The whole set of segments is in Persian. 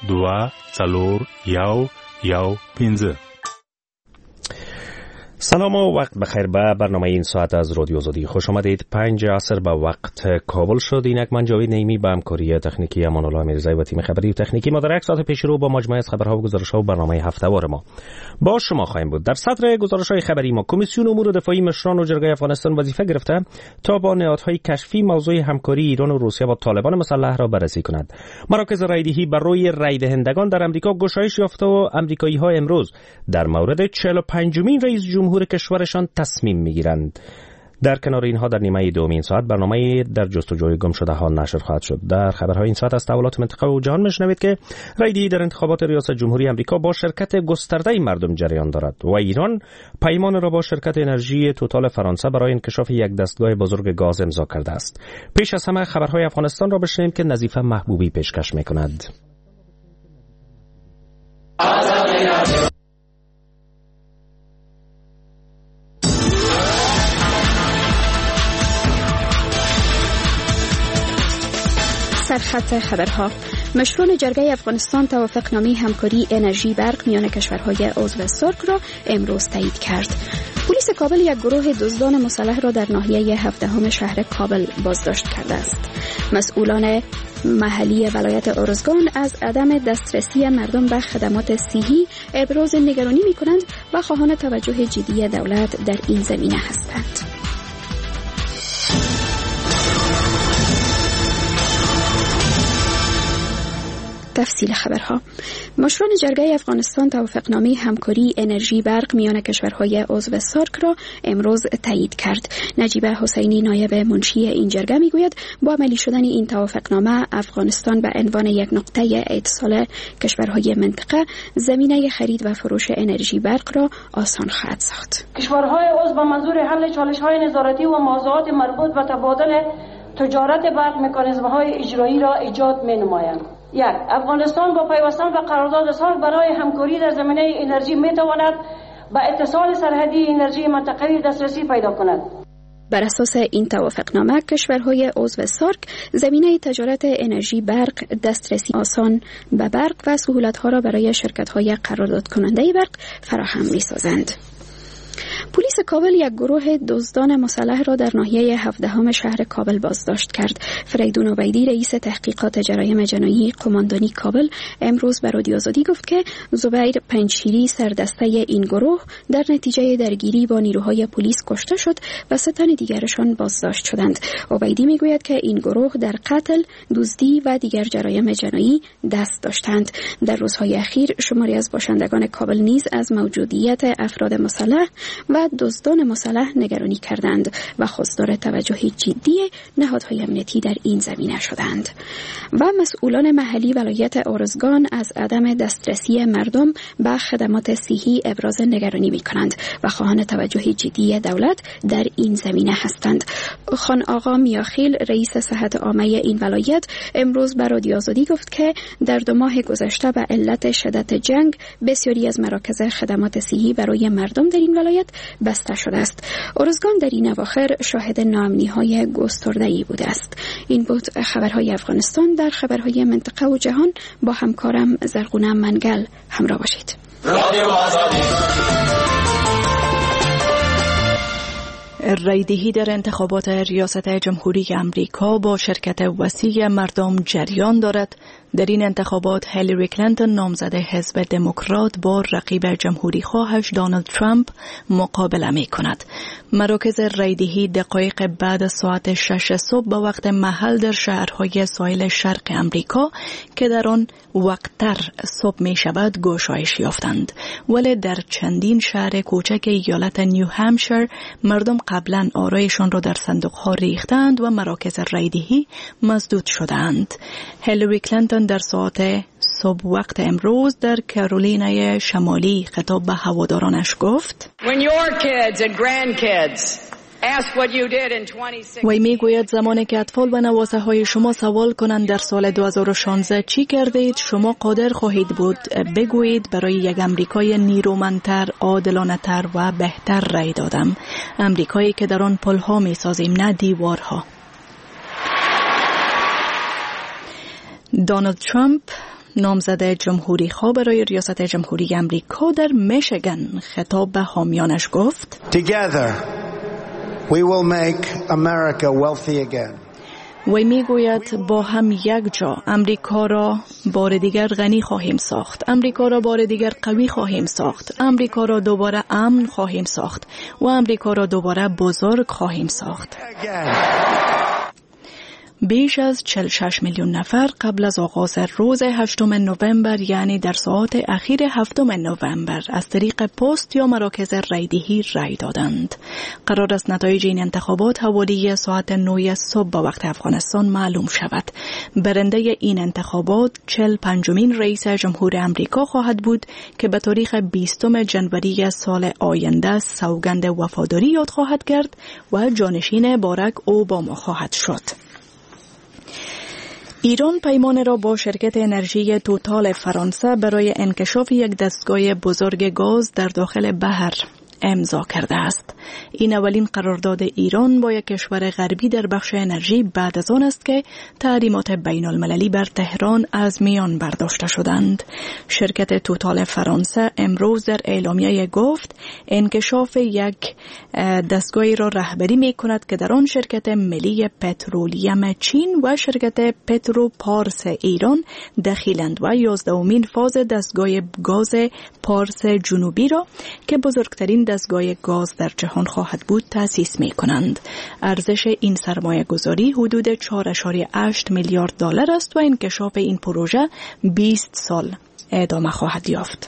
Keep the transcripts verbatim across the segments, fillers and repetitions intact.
دو سلور یو یو پینزه. سلام و وقت بخیر به برنامه این ساعت از رادیو آزادی خوش آمدید. پنج عصر به وقت کابل شد. اینک من جاوید نعیمی به همکاری تکنیکی امان الله میرزایی و تیم خبری و تکنیکی ما در یک ساعت پیش رو با مجموعه از خبرها و گزارش‌ها و برنامه هفته‌وار ما با شما خواهیم بود. در صدر گزارش‌های خبری ما کمیسیون امور دفاعی مشران و جرگه افغانستان وظیفه گرفته تا با نهادهای کشفی موضوع همکاری ایران و روسیه با طالبان مسلح را بررسی کند. مراکز رایدهی بر روی رای دهندگان در امریکا گشایش یافته و آمریکایی‌ها امروز در مورد چهل و پنجمین رئیس جمهور کشورشان تصمیم میگیرند. در کنار اینها در نیمه دوم این ساعت برنامه در جستجوی گم شده ها نشر خواهد شد. در خبرهای این ساعت از تحولات منطقه و جهان میشنوید که رایدهی در انتخابات ریاست جمهوری آمریکا با شرکت گسترده مردم جریان دارد و ایران پیمان را با شرکت انرژی توتال فرانسه برای انکشاف یک دستگاه بزرگ گاز امضا کرده است. پیش از همه خبرهای افغانستان را بشنویم که نظیفه محبوبی پیشکش میکند. سرخط خبرها. مشران جرگه افغانستان توافقنامه همکاری انرژی برق میان کشورهای عضو سارک را امروز تایید کرد. پلیس کابل یک گروه دزدان مسلح را در ناحیه هفدهم شهر کابل بازداشت کرده است. مسئولان محلی ولایت ارزگان از عدم دسترسی مردم به خدمات صحی ابراز نگرانی می‌کنند و خواهان توجه جدی دولت در این زمینه هستند. تفصیل خبرها. مشران جرگه افغانستان توافقنامه همکاری انرژی برق میان کشورهای عضو سارک را امروز تایید کرد. نجیبه حسینی نایب منشی این جرگه میگوید با عملی شدن این توافقنامه افغانستان به عنوان یک نقطه اتصال کشورهای منطقه زمینه خرید و فروش انرژی برق را آسان خواهد ساخت. کشورهای عضو به منظور حل چالش‌های نظارتی و موضوعات مربوط به تبادل تجارت برق مکانیزم‌های اجرایی را ایجاد می‌نمایند. یک، افغانستان با پیوستن به قرارداد سارک برای همکاری در زمینه انرژی میتواند به اتصال سرحدی انرژی منطقه‌ای دسترسی پیدا کند. بر اساس این توافقنامه کشورهای عضو سارک زمینه تجارت انرژی برق، دسترسی آسان به برق و سهولت‌ها را برای شرکت‌های قرارداد کننده برق فراهم می‌سازند. پلیس کابل یک گروه دزدان مسلح را در ناحیه هفدهم شهر کابل بازداشت کرد. فریدون عبیدی رئیس تحقیقات جرایم جنایی قماندانی کابل امروز به رادیو آزادی گفت که زبیر پنجشیری سردسته این گروه در نتیجه درگیری با نیروهای پلیس کشته شد و سه تن دیگرشان بازداشت شدند. عبیدی میگوید که این گروه در قتل، دزدی و دیگر جرایم جنایی دست داشتند. در روزهای اخیر شماری از باشندگان کابل نیز از موجودیت افراد مسلح و دزدان مسلح نگرانی کردند و خواستار توجه جدی نهادهای امنیتی در این زمینه شدند. و مسئولان محلی ولایت ارزگان از عدم دسترسی مردم به خدمات صحی ابراز نگرانی می‌کنند و خواهان توجه جدی دولت در این زمینه هستند. خان آقا میاخیل رئیس صحت عامه این ولایت امروز به رادیو آزادی گفت که در دو ماه گذشته به علت شدت جنگ بسیاری از مراکز خدمات صحی برای مردم در این ولایت بسته شده است. ارزگان در این اواخر شاهد ناامنی‌های گسترده‌ای بوده است. این بود خبرهای افغانستان. در خبرهای منطقه و جهان با همکارم زرغونه منگل همراه باشید. رایدهی در انتخابات ریاست جمهوری آمریکا با شرکت وسیع مردم جریان دارد. در این انتخابات هیلاری کلینتون نامزد حزب دموکرات با رقیب جمهوری خواهش دونالد ترامپ مقابله می کند. مراکز رایدهی دقایق بعد ساعت شش صبح به وقت محل در شهرهای ساحل شرق امریکا که در آن وقتتر صبح می شود گشایش یافتند، ولی در چندین شهر کوچک ایالت نیو همشایر مردم قبلا آرایشان را در صندوقها ریختند و مراکز رایدهی مسدود شدند. هیلاری کلینتون در ساعت صبح وقت امروز در کارولینای شمالی خطاب به هوادارانش گفت: وی میگوید زمانی که اطفال و نوازه های شما سوال کنند در سال دو هزار و شانزده چی کردید، شما قادر خواهید بود بگویید برای یک امریکای نیرومندتر، عادلانه‌تر و بهتر رای دادم. امریکایی که در آن پلها می سازیم نه دیوارها. دونالد ترامپ نامزد جمهوری خواه برای ریاست جمهوری امریکا در میشیگان خطاب به حامیانش گفت: Together we will make America wealthy again. وی میگوید با هم یک جا امریکا را بار دیگر غنی خواهیم ساخت، امریکا را بار دیگر قوی خواهیم ساخت، امریکا را دوباره امن خواهیم ساخت و امریکا را دوباره بزرگ خواهیم ساخت. بیش از چهل و شش میلیون نفر قبل از آغاز روز هشتم نوامبر، یعنی در ساعات اخیر هفتم نوامبر، از طریق پست یا مراکز رایدهی رای دادند. قرار است نتایج این انتخابات حوالی ساعت نه صبح به وقت افغانستان معلوم شود. برنده این انتخابات چهل و پنجمین رئیس جمهور امریکا خواهد بود که به تاریخ بیستم ژانویه سال آینده سوگند وفاداری یاد خواهد کرد و جانشین باراک اوباما خواهد شد. ایران پیمان را با شرکت انرژی توتال فرانسه برای انکشاف یک دستگاه بزرگ گاز در داخل بحر امضا کرده است. این اولین قرارداد ایران با یک کشور غربی در بخش انرژی بعد از آن است که تحریمات بین المللی بر تهران از میان برداشته شدند. شرکت توتال فرانسه امروز در اعلامیه گفت انکشاف یک دستگاهی را رهبری می کند که در آن شرکت ملی پترولیم چین و شرکت پترو پارس ایران دخیلند و یازدهمین فاز دستگاه گاز پارس جنوبی را که بزرگترین دستگاه گاز در جهان خواهد بود تأسیس می کنند. ارزش این سرمایه گذاری حدود چهار ممیز هشت میلیارد دلار است و انکشاف این پروژه بیست سال ادامه خواهد یافت.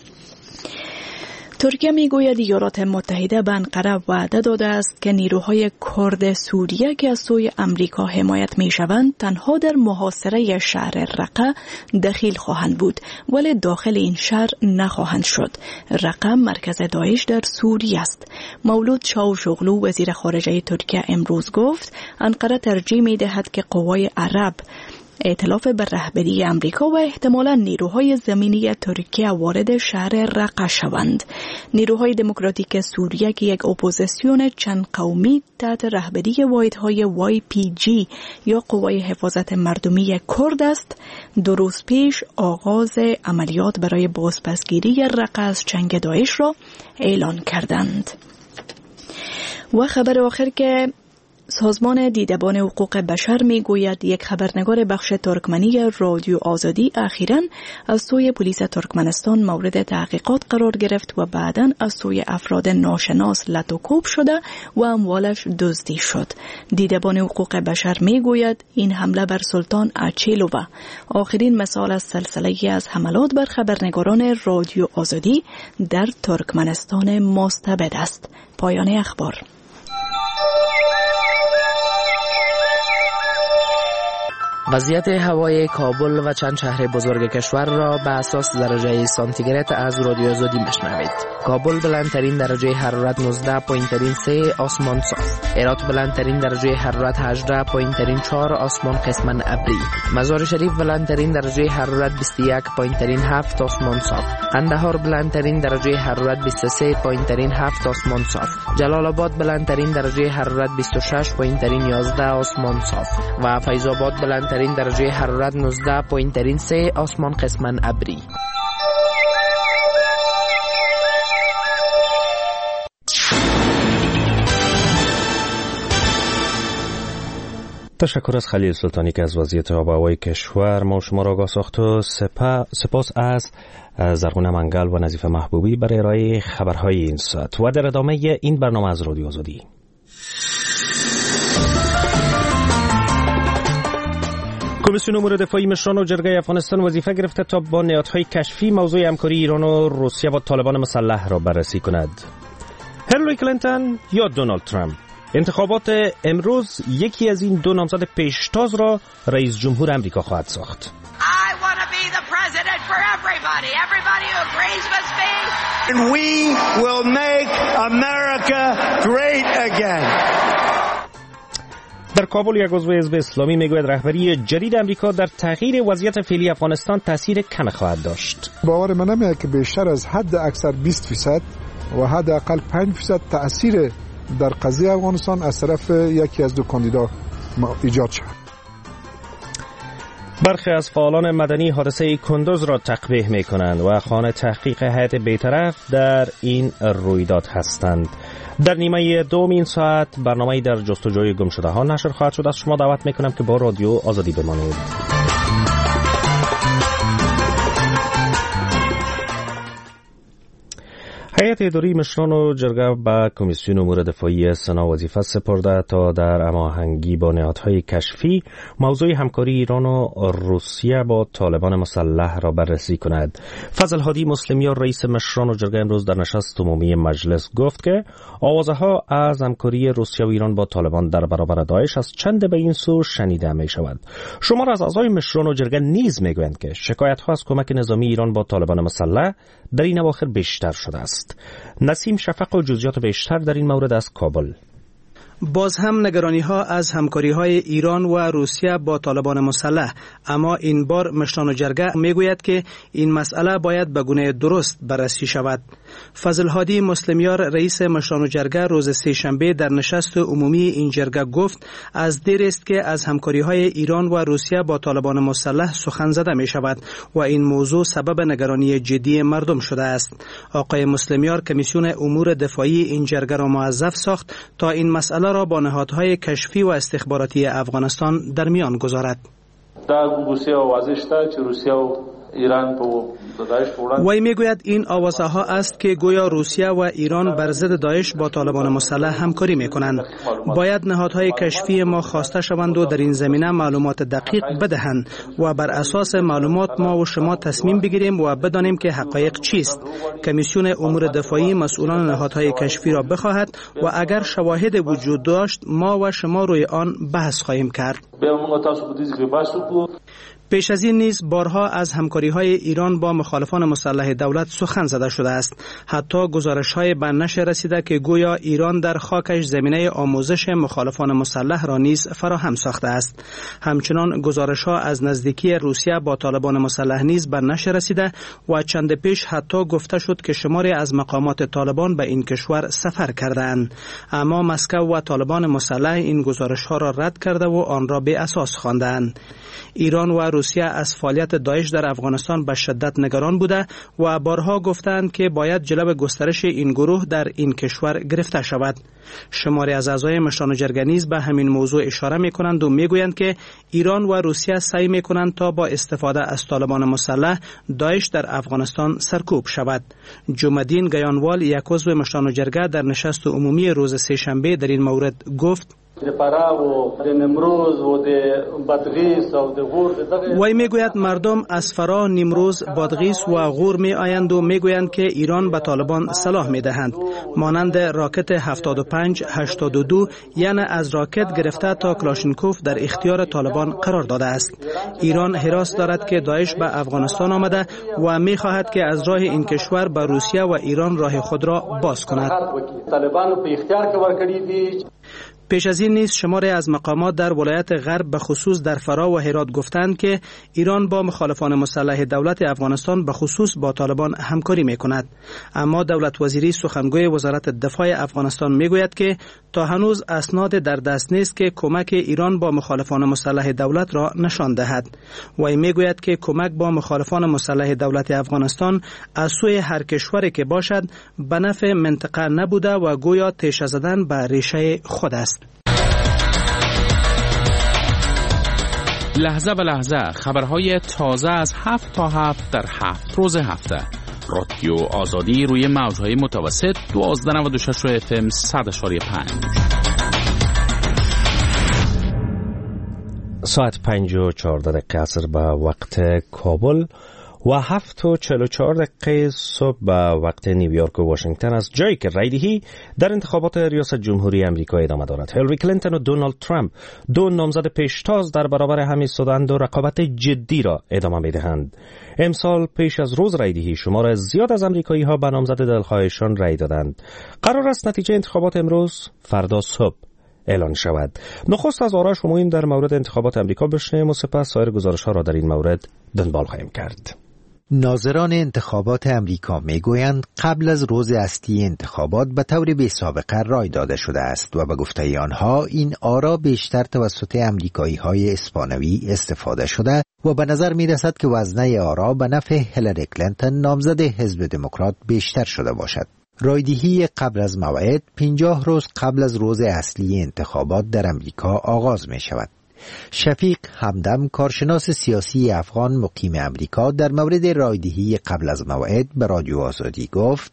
ترکیه میگوید ایالات متحده به انقره وعده داده است که نیروهای کرد سوریه که از سوی امریکا حمایت میشوند تنها در محاصره شهر رقه دخیل خواهند بود ولی داخل این شهر نخواهند شد. رقه مرکز داعش در سوریه است. مولود چاوشوغلو وزیر خارجه ترکیه امروز گفت انقره ترجیح میدهد که قوای عرب ائتلاف بر رهبری امریکا و احتمالاً نیروهای زمینی ترکیه وارد شهر رقه شوند. نیروهای دموکراتیک سوریه که یک اپوزیسیون چند قومی تحت رهبری واحدهای وای پی جی یا قوای حفاظت مردمی کرد است، دو روز پیش آغاز عملیات برای بازپسگیری رقه از چنگ داعش را اعلان کردند. و خبر آخر که سازمان دیدبان حقوق بشر می گوید یک خبرنگار بخش ترکمنی رادیو آزادی اخیراً از سوی پلیس ترکمنستان مورد تحقیقات قرار گرفت و بعداً از سوی افراد ناشناس لطوکوب شده و اموالش دزدی شد. دیدبان حقوق بشر می گوید این حمله بر سلطان اچیلووا آخرین مثال از سلسله از حملات بر خبرنگاران رادیو آزادی در ترکمنستان مستبد است. پایان اخبار. وضعیت هوای کابل و چند شهر بزرگ کشور را به اساس درجه سانتیگراد از رادیو آزادی مشنوید. کابل بلندترین درجه حرارت نوزده پایینترین سه آسمان صاف. هرات بلندترین درجه حرارت هجده پایینترین چهار آسمان قسماً ابری. مزار شریف بلندترین درجه حرارت بیست و یک پایینترین هفت آسمان صاف. قندهار بلندترین درجه حرارت بیست و سه پایینترین هفت آسمان صاف. جلال آباد بلندترین درجه حرارت بیست و شش پایینترین یازده آسمان صاف و فیض آباد بلندترین درجه حرارت نوزده پایینترین سه آسمان قسماً ابری. تشکر از خلیل سلطانی که از وضعیت آب و هوای کشور ما شما را آگاه ساخت و سپاس از زرغونه منگل و نظیف محبوبی برای ارائه خبرهای این ساعت. و در ادامه این برنامه از رادیو آزادی کمیسیون امور دفاعی مشران و جرگه افغانستان وظیفه گرفته تا با نهادهای کشفی موضوع همکاری ایران و روسیه با طالبان مسلح را بررسی کند. هیلاری کلینتون یا دونالد ترامپ؟ انتخابات امروز یکی از این دو نامزد پیشتاز را رئیس جمهور امریکا خواهد ساخت. I want to be the president for everybody. Everybody who agrees with me. And we will make America great again. در کابل یک عضو حزب اسلامی میگوید رهبری جدید امریکا در تغییر وضعیت فعلی افغانستان تاثیر کم خواهد داشت. باور من نمیاد که بیشتر از حد اکثر بیست فیصد و حد اقل پنج فیصد تأثیر در قضیه افغانستان از طرف یکی از دو کاندیدا ایجاد شد. برخی از فعالان مدنی حادثه کندوز را تقبیح می کنند و خانه تحقیق هیئت بی‌طرف در این رویداد هستند. در نیمه دوم این ساعت برنامه‌ای در جستجوی گمشده ها نشر خواهد شد. از شما دعوت می کنم که با رادیو آزادی بمانید. هیئت اداری مشران و جرگه به کمیسیون امور دفاعی سنا وظیفه سپرده تا در هماهنگی با نهادهای کشفی موضوع همکاری ایران و روسیه با طالبان مسلح را بررسی کند. فضل هادی مسلمیار رئیس مشران و جرگه امروز در نشست عمومی مجلس گفت که آوازها از همکاری روسیه و ایران با طالبان در برابر داعش از چند به این سو شنیده می شود. شمار از اعضای مشران و جرگه نیز می گویند که شکایت ها از کمک نظامی ایران با طالبان مسلح در این اواخر بیشتر شده است. نسیم شفق و جزئیات بیشتر در این مورد از کابل. باز هم نگرانی ها از همکاری های ایران و روسیه با طالبان مسلح، اما این بار مشران و جرگه میگوید که این مسئله باید به گونه درست بررسی شود. فضل هادی مسلمیار رئیس مشران و جرگه روز سه شنبه در نشست عمومی این جرگه گفت از دیر است که از همکاری های ایران و روسیه با طالبان مسلح سخن زده می شود و این موضوع سبب نگرانی جدی مردم شده است. آقای مسلمیار کمیسیون امور دفاعی این جرگه را موظف ساخت تا این مسئله را با نهادهای کشفی و استخباراتی افغانستان در میان گذارد. وی میگوید این آوازه ها است که گویا روسیه و ایران بر ضد داعش با طالبان مسلح همکاری میکنند. باید نهادهای کشفی ما خواسته شوند و در این زمینه معلومات دقیق بدهند و بر اساس معلومات ما و شما تصمیم بگیریم و بدانیم که حقایق چیست. کمیسیون امور دفاعی مسئولان نهادهای کشفی را بخواهد و اگر شواهد وجود داشت ما و شما روی آن بحث خواهیم کرد. پیش از این نیز بارها از همکاری‌های ایران با مخالفان مسلح دولت سخن زده شده است. حتی گزارش‌های به نشر رسیده که گویا ایران در خاکش زمینه آموزش مخالفان مسلح را نیز فراهم ساخته است. همچنان گزارش‌ها از نزدیکی روسیه با طالبان مسلح نیز به نشر رسیده و چند پیش حتی گفته شد که شماری از مقامات طالبان به این کشور سفر کردند. اما مسکو و طالبان مسلح این گزارش‌ها را رد کرده و آن را به اساس خواندند. ایران و روسیه از فعالیت داعش در افغانستان به شدت نگران بوده و بارها گفتند که باید جلو گسترش این گروه در این کشور گرفته شود. شماری از اعضای مشران جرگه نیز به همین موضوع اشاره می کنند و می گویند که ایران و روسیه سعی می کنند تا با استفاده از طالبان مسلح داعش در افغانستان سرکوب شود. جمع‌الدین گیانوال یک عضو مشران جرگه در نشست عمومی روز سه شنبه در این مورد گفت وی میگوید مردم از فرا، نیمروز، بادغیس و غور می آیند و میگویند که ایران به طالبان سلاح می دهند. مانند راکت هفتاد و پنج هشتاد و دو یعنی از راکت گرفته تا کلاشینکوف در اختیار طالبان قرار داده است. ایران حراس دارد که داعش به افغانستان آمده و می خواهد که از راه این کشور به روسیه و ایران راه خود را باز کند. پیش از این نیز شماری از مقامات در ولایت غرب به خصوص در فرا و هرات گفتند که ایران با مخالفان مسلح دولت افغانستان به خصوص با طالبان همکاری می کند. اما دولت وزیری سخنگوی وزارت دفاع افغانستان می گوید که تا هنوز اسناد در دست نیست که کمک ایران با مخالفان مسلح دولت را نشان دهد. و می گوید که کمک با مخالفان مسلح دولت افغانستان از سوی هر کشوری که باشد به نفع منطقه نبوده و گویا تیشه زدن به ریشه خود است. لحظه به لحظه خبرهای تازه از هفت تا هفت در هفت روز هفته. رادیو آزادی روی موجهای متوسط دوازده نود و شش اف ام صد اشاری پنج. ساعت پنج و چهارده دقیقه عصر به وقت کابل و هفت و چهل و چهار دقیقه صبح به وقت نیویورک و واشنگتن از جایی که رایدهی در انتخابات ریاست جمهوری امریکا ادامه دارد. هیلاری کلینتون و دونالد ترامپ دو نامزد پیشتاز در برابر هم ایستادند و رقابت جدی را ادامه می‌دهند. امسال پیش از روز رایدهی شمار زیاد از امریکایی‌ها به نامزد دلخواهشان رای دادند. قرار است نتیجه انتخابات امروز فردا صبح اعلان شود. نخست از آرای شمویین در مورد انتخابات امریکا بشنویم و سپس سایر گزارش‌ها را در این مورد دنبال خواهیم کرد. ناظران انتخابات امریکا میگویند قبل از روز اصلی انتخابات به طور بی سابقه رای داده شده است و به گفته آنها این آرا بیشتر توسط امریکایی های اسپانوی استفاده شده و به نظر می رسد که وزنه آرا به نفع هیلاری کلینتون نامزد حزب دموکرات بیشتر شده باشد. رایدهی قبل از موعد پنجاه روز قبل از روز اصلی انتخابات در امریکا آغاز می شود. شفیق همدم، کارشناس سیاسی افغان مقیم امریکا، در مورد رایدهی قبل از موعد به رادیو آزادی گفت: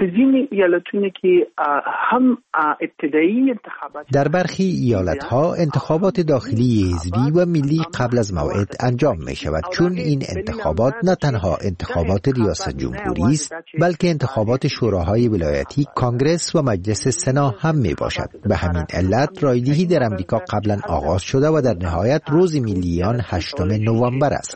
هم ابتدایی انتخابات در برخی ایالت‌ها انتخابات داخلی حزبی و ملی قبل از موعد انجام می شود، چون این انتخابات نه تنها انتخابات ریاست جمهوری است بلکه انتخابات شوراهای ولایتی، کانگرس و مجلس سنا هم می باشد. به همین علت رایدهی در امریکا قبلا آغاز شده و در نهایت روز ملیان هشتم نوامبر است.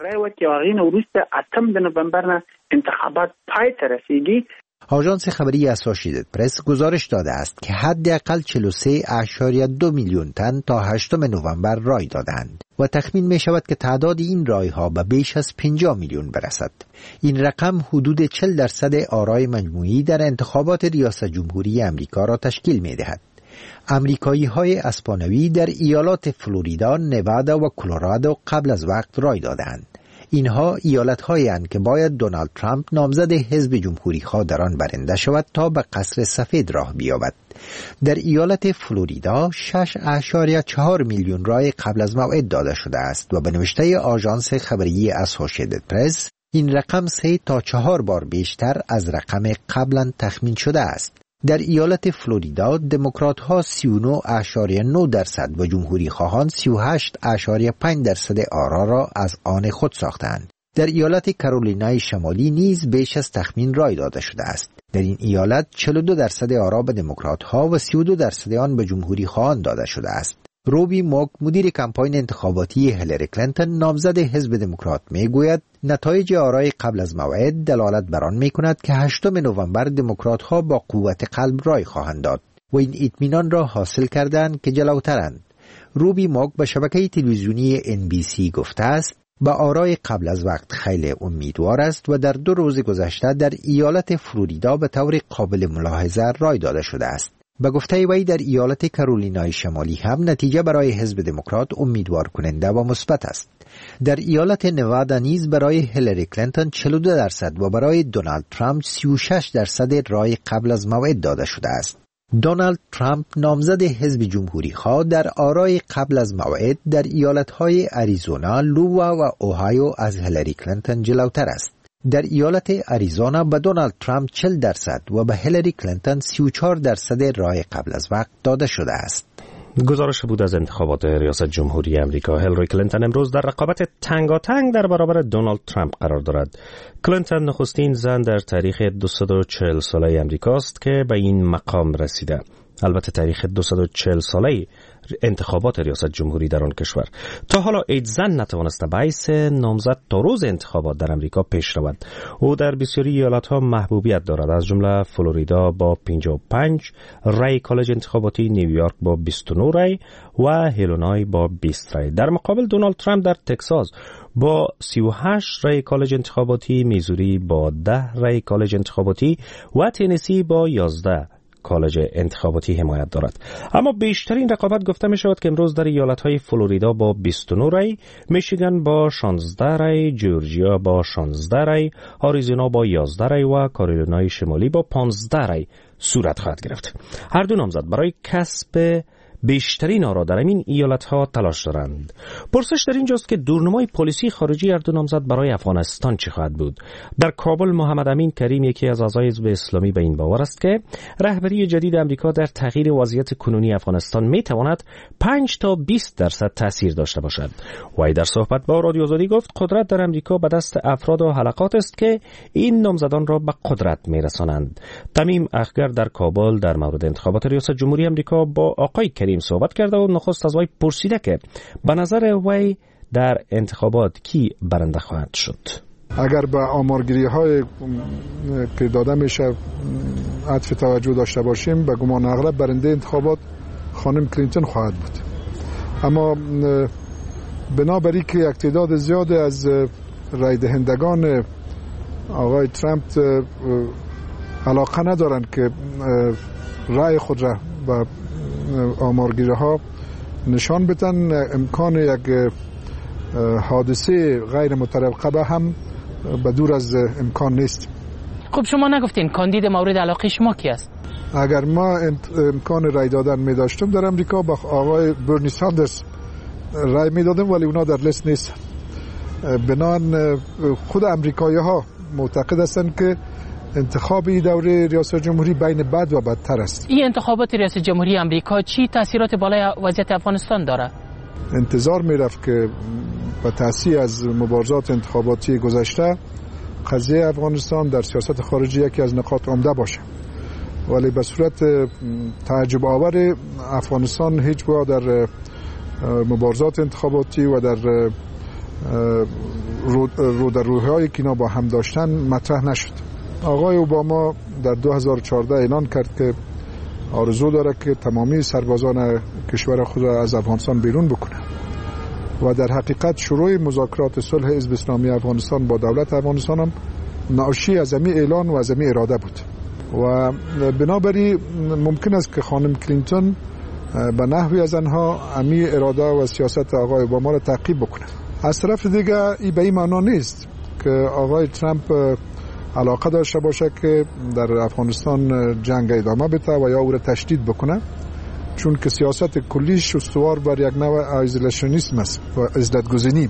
انتخابات پای رسیدگی. آژانس خبری اسوسییتد پرس گزارش داده است که حداقل چهل و سه ممیز دو میلیون تن تا هشتم نوامبر رای دادند و تخمین می شود که تعداد این رایها به بیش از پنجاه میلیون برسد. این رقم حدود چهل درصد آرای مجموعی در انتخابات ریاست جمهوری امریکا را تشکیل می دهد. امریکایی های اسپانوی در ایالات فلوریدا، نوادا و کلرادو قبل از وقت رای دادند. اینها ایالت‌هایی هستند که باید دونالد ترامپ نامزد حزب جمهوری‌خواه در آن برنده شود تا به قصر سفید راه بیابد. در ایالت فلوریدا شش ممیز چهار میلیون رای قبل از موعد داده شده است و به نوشته آژانس خبری اسوسییتد پرس این رقم سه تا چهار بار بیشتر از رقم قبلا تخمین شده است. در ایالت فلوریدا دموکرات‌ها سی و نه ممیز نه درصد و جمهوری خواهان سی و هشت ممیز پنج درصد آرا را از آن خود ساختند. در ایالت کارولینای شمالی نیز بیش از تخمین رای داده شده است. در این ایالت چهل و دو درصد آرا به دموکرات‌ها و سی و دو درصد آن به جمهوری خواهان داده شده است. روبی موگ، مدیر کمپاین انتخاباتی هیلاری کلینتون نامزد حزب دموکرات، میگوید نتایج آرای قبل از موعد دلالت بر آن میکند که هشتم نوامبر دموکرات‌ها با قوت قلب رای خواهند داد و این اطمینان را حاصل کردند که جلوترند. روبی موگ به شبکه تلویزیونی ان بی سی گفته است با آرای قبل از وقت خیلی امیدوار است و در دو روز گذشته در ایالت فلوریدا به طور قابل ملاحظه رای داده شده است. به گفته وی در ایالت کارولینای شمالی هم نتیجه برای حزب دموکرات امیدوار کننده و مثبت است. در ایالت نوادا نیز برای هیلاری کلینتون چهل و دو درصد و برای دونالد ترامپ سی و شش درصد رای قبل از موعد داده شده است. دونالد ترامپ نامزد حزب جمهوری خواه در آرای قبل از موعد در ایالت‌های اریزونا، لووا و اوهایو از هیلاری کلینتون جلوتر است. در ایالت اریزونا به دونالد ترامپ چهل درصد و به هیلاری کلینتون سی و چهار درصد رای قبل از وقت داده شده است. گزارش بود از انتخابات ریاست جمهوری امریکا. هیلاری کلینتون امروز در رقابت تنگاتنگ در برابر دونالد ترامپ قرار دارد. کلینتون نخستین زن در تاریخ دویست و چهل ساله امریکاست که به این مقام رسیده. البته تاریخ دویست و چهل ساله انتخابات ریاست جمهوری در آن کشور. تا حالا هیچ زن نتوانسته به حیث نامزد تا روز انتخابات در امریکا پیش رود. او در بسیاری ایالت‌ها محبوبیت دارد، از جمله فلوریدا با پنجاه و پنج رای کالج انتخاباتی، نیویورک با بیست و نه رای و هیلونای با بیست رای. در مقابل دونالد ترامپ در تگزاس با سی و هشت رای کالج انتخاباتی، میزوری با ده رای کالج انتخاباتی و تنسی با یازده کالج انتخاباتی حمایت دارد. اما بیشترین رقابت گفته می شود که امروز در ایالت‌های فلوریدا با بیست و نه رای، میشیگان با شانزده رای، جورجیا با شانزده رای، آریزونا با یازده رای و کارولینای شمالی با پانزده رای صورت خواهد گرفت. هر دو نامزد برای کسب بیشترین آرا در این ایالت‌ها تلاش دارند. پرسش در اینجاست که دورنمای پلیسی خارجی هر دو نامزد برای افغانستان چه خواهد بود؟ در کابل محمد امین کریم، یکی از اعضای حزب اسلامی، به این باور است که رهبری جدید امریکا در تغییر وضعیت کنونی افغانستان میتواند پنج تا بیست درصد تاثیر داشته باشد. وی در صحبت با رادیو آزادی گفت قدرت در امریکا به دست افراد و حلقات است که این نامزدان را به قدرت میرسانند. تمیم اخگر در کابل در مورد انتخابات ریاست جمهوری امریکا با آقای کریم صحبت کرده و نخست از وی پرسیده که به نظر وی در انتخابات کی برنده خواهد شد. اگر به آمارگیری های که داده میشه عطف توجه داشته باشیم، به گمان اغلب برنده انتخابات خانم کلینتون خواهد بود. اما بنابراین که یک تعداد زیاد از رای دهندگان آقای ترامپ علاقه ندارند که رای خود را به آمارگیری ها نشان بدن، امکان یک حادثه غیر مترقبه هم به دور از امکان نیست. خب شما نگفتین کاندید مورد علاقه شما کی است؟ اگر ما امکان رای دادن می داشتم در امریکا با آقای برنی ساندرز رای می دادم، ولی اونا در لیست نیست. بنان خود امریکایی ها معتقد هستند که انتخاب این دوره ریاست جمهوری بین بد و بدتر است. این انتخابات ریاست جمهوری امریکا چی تاثیرات بالای وضعیت افغانستان داره؟ انتظار می رفت که با تأثیر از مبارزات انتخاباتی گذشته قضیه افغانستان در سیاست خارجی یکی از نقاط عمده باشه، ولی به صورت تعجب آور افغانستان هیچ گاه در مبارزات انتخاباتی و در رو در روح‌هایی که اینا با هم داشتن مطرح نشد. آقای اوباما در دو هزار و چهارده اعلان کرد که آرزو داره که تمامی سربازان کشور خود را از افغانستان بیرون بکنه و در حقیقت شروع مذاکرات صلح حزب اسلامی افغانستان با دولت افغانستان هم ناشی از این اعلان و از این اراده بود و بنابراین ممکن است که خانم کلینتون به نحوی از آنها امی اراده و سیاست آقای اوباما را تعقیب بکنه. از طرف دیگه این به این معنا نیست که آقای ترامپ علاقه داشته باشه که در افغانستان جنگ ادامه بده و یا او را تشدید بکنه، چون که سیاست کلیش استوار بر یک نوع آیزولیشنیسم است و عزلت‌گزینی.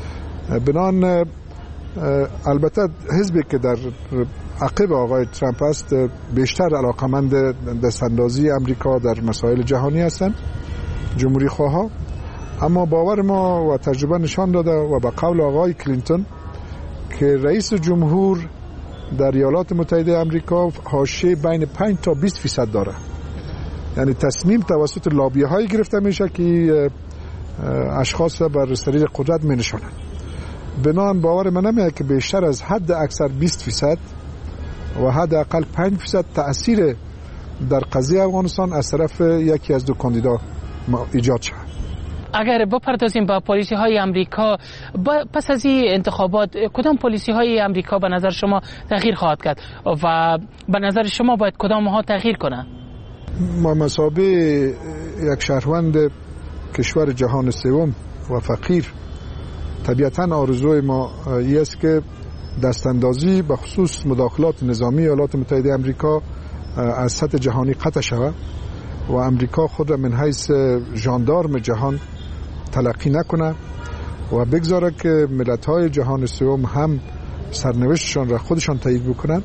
بنان البته حزبی که در عقب آقای ترامپ است بیشتر علاقمند دستاندازی امریکا در مسائل جهانی هستند، جمهوری خواها، اما باور ما و تجربه نشان داده و به قول آقای کلینتون که رئیس جمهور در ایالات متحده امریکا حاشیه بین پنج تا بیست فیصد داره، یعنی تصمیم توسط لابی های گرفته میشه که اشخاص بر سریر قدرت می نشانند. بنابراین باور من نمیاد که بیشتر از حد اکثر بیست فیصد و حد اقل پنج فیصد تأثیر در قضیه افغانستان از طرف یکی از دو کاندیدا ایجاد شود. اگر بپردازیم با پالیسی های امریکا پس از این انتخابات، کدام پالیسی های امریکا به نظر شما تغییر خواهد کرد و به نظر شما باید کدام ها تغییر کنند؟ ما مثابه یک شهروند کشور جهان سوم و فقیر طبیعتاً آرزوی ما این است که دستاندازی به خصوص مداخلات نظامی ایالات متحده امریکا از سطح جهانی قطع شود و امریکا خود را من حیث ژاندارم جهان تلقی نکنه و بگذاره که ملت‌های جهان سوم هم سرنوشتشان را خودشان تعیین بکنند.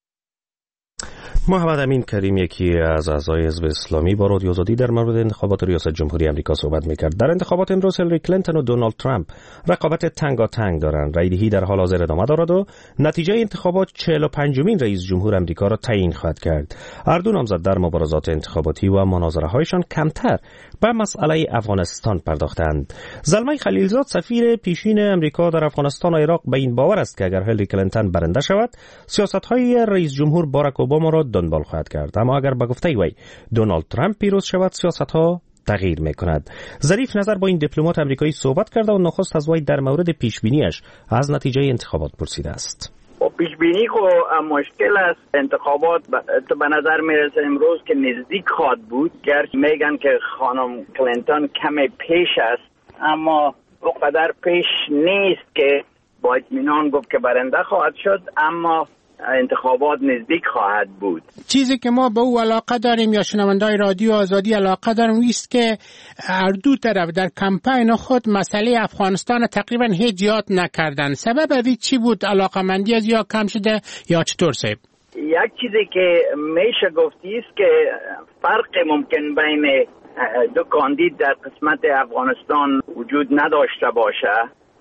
محمد امین کریم، یکی از اعضای حزب اسلامی، با رادیو آزادی در مورد انتخابات ریاست جمهوری امریکا صحبت می‌کرد. در انتخابات امروز هیلاری کلینتون و دونالد ترامپ رقابت تنگاتنگ دارند. رایدهی در حال حاضر ادامه دارد و نتیجه انتخابات چهل و پنجمین رئیس جمهور امریکا را تعیین خواهد کرد. هر دو نامزد در مبارزات انتخاباتی و مناظره‌هایشان کمتر به مسئله افغانستان پرداختند. زلمه خلیلزاد، سفیر پیشین امریکا در افغانستان و عراق، به این باور است که اگر هیلاری کلینتون برنده شود، سیاست‌های رئیس جمهور باراک اوباما را دنبال خواهد کرد، اما اگر به گفته وی دونالد ترامپ پیروز شود، سیاست‌ها تغییر می‌کند. ظریف نظر با این دیپلمات آمریکایی صحبت کرده و نخست از وی در مورد پیش‌بینی‌اش از نتیجه انتخابات پرسیده است. پیش‌بینی خو مشکل است. انتخابات به نظر میرسه امروز که نزدیک خواهد بود، گرچه میگن که خانم کلینتون کمی پیش است، اما اونقدر پیش نیست که با اطمینان گفت که برنده خواهد شد، اما انتخابات نزدیک خواهد بود. چیزی که ما به او علاقه داریم یا شنوندای رادیو آزادی علاقه داریم است که هر دو طرف در کمپین خود مسئله افغانستان تقریبا هیچ یاد نکردن. سبب اوی چی بود؟ علاقمندی از یا کم شده یا چطور صاحب؟ یک چیزی که میشه گفتی است که فرق ممکن بین دو کاندید در قسمت افغانستان وجود نداشته باشه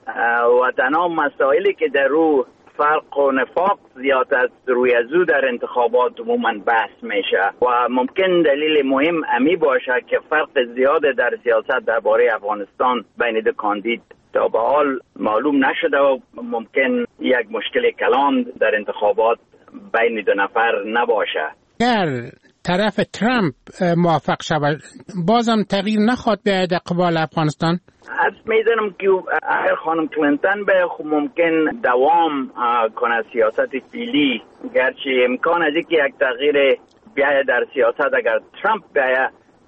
و تنها مسائلی که در رو فرق و نفاق زیاد از روی ازو در انتخابات عموما بحث میشه و ممکن دلیل مهم امی باشه که فرق زیاد در سیاست درباره افغانستان بین دو کاندید تا به حال معلوم نشده و ممکن یک مشکل کلان در انتخابات بین دو نفر نباشه. اگر طرف ترامپ موافق شود بازم تغییر نخواد بیاید اقبال افغانستان؟ از میدونم که اگر خانم کلینتون به خب ممکن دوام کنه سیاست فعلی، گرچه امکان از اینکه یک تغییر بیاید در سیاست اگر ترامپ بیاید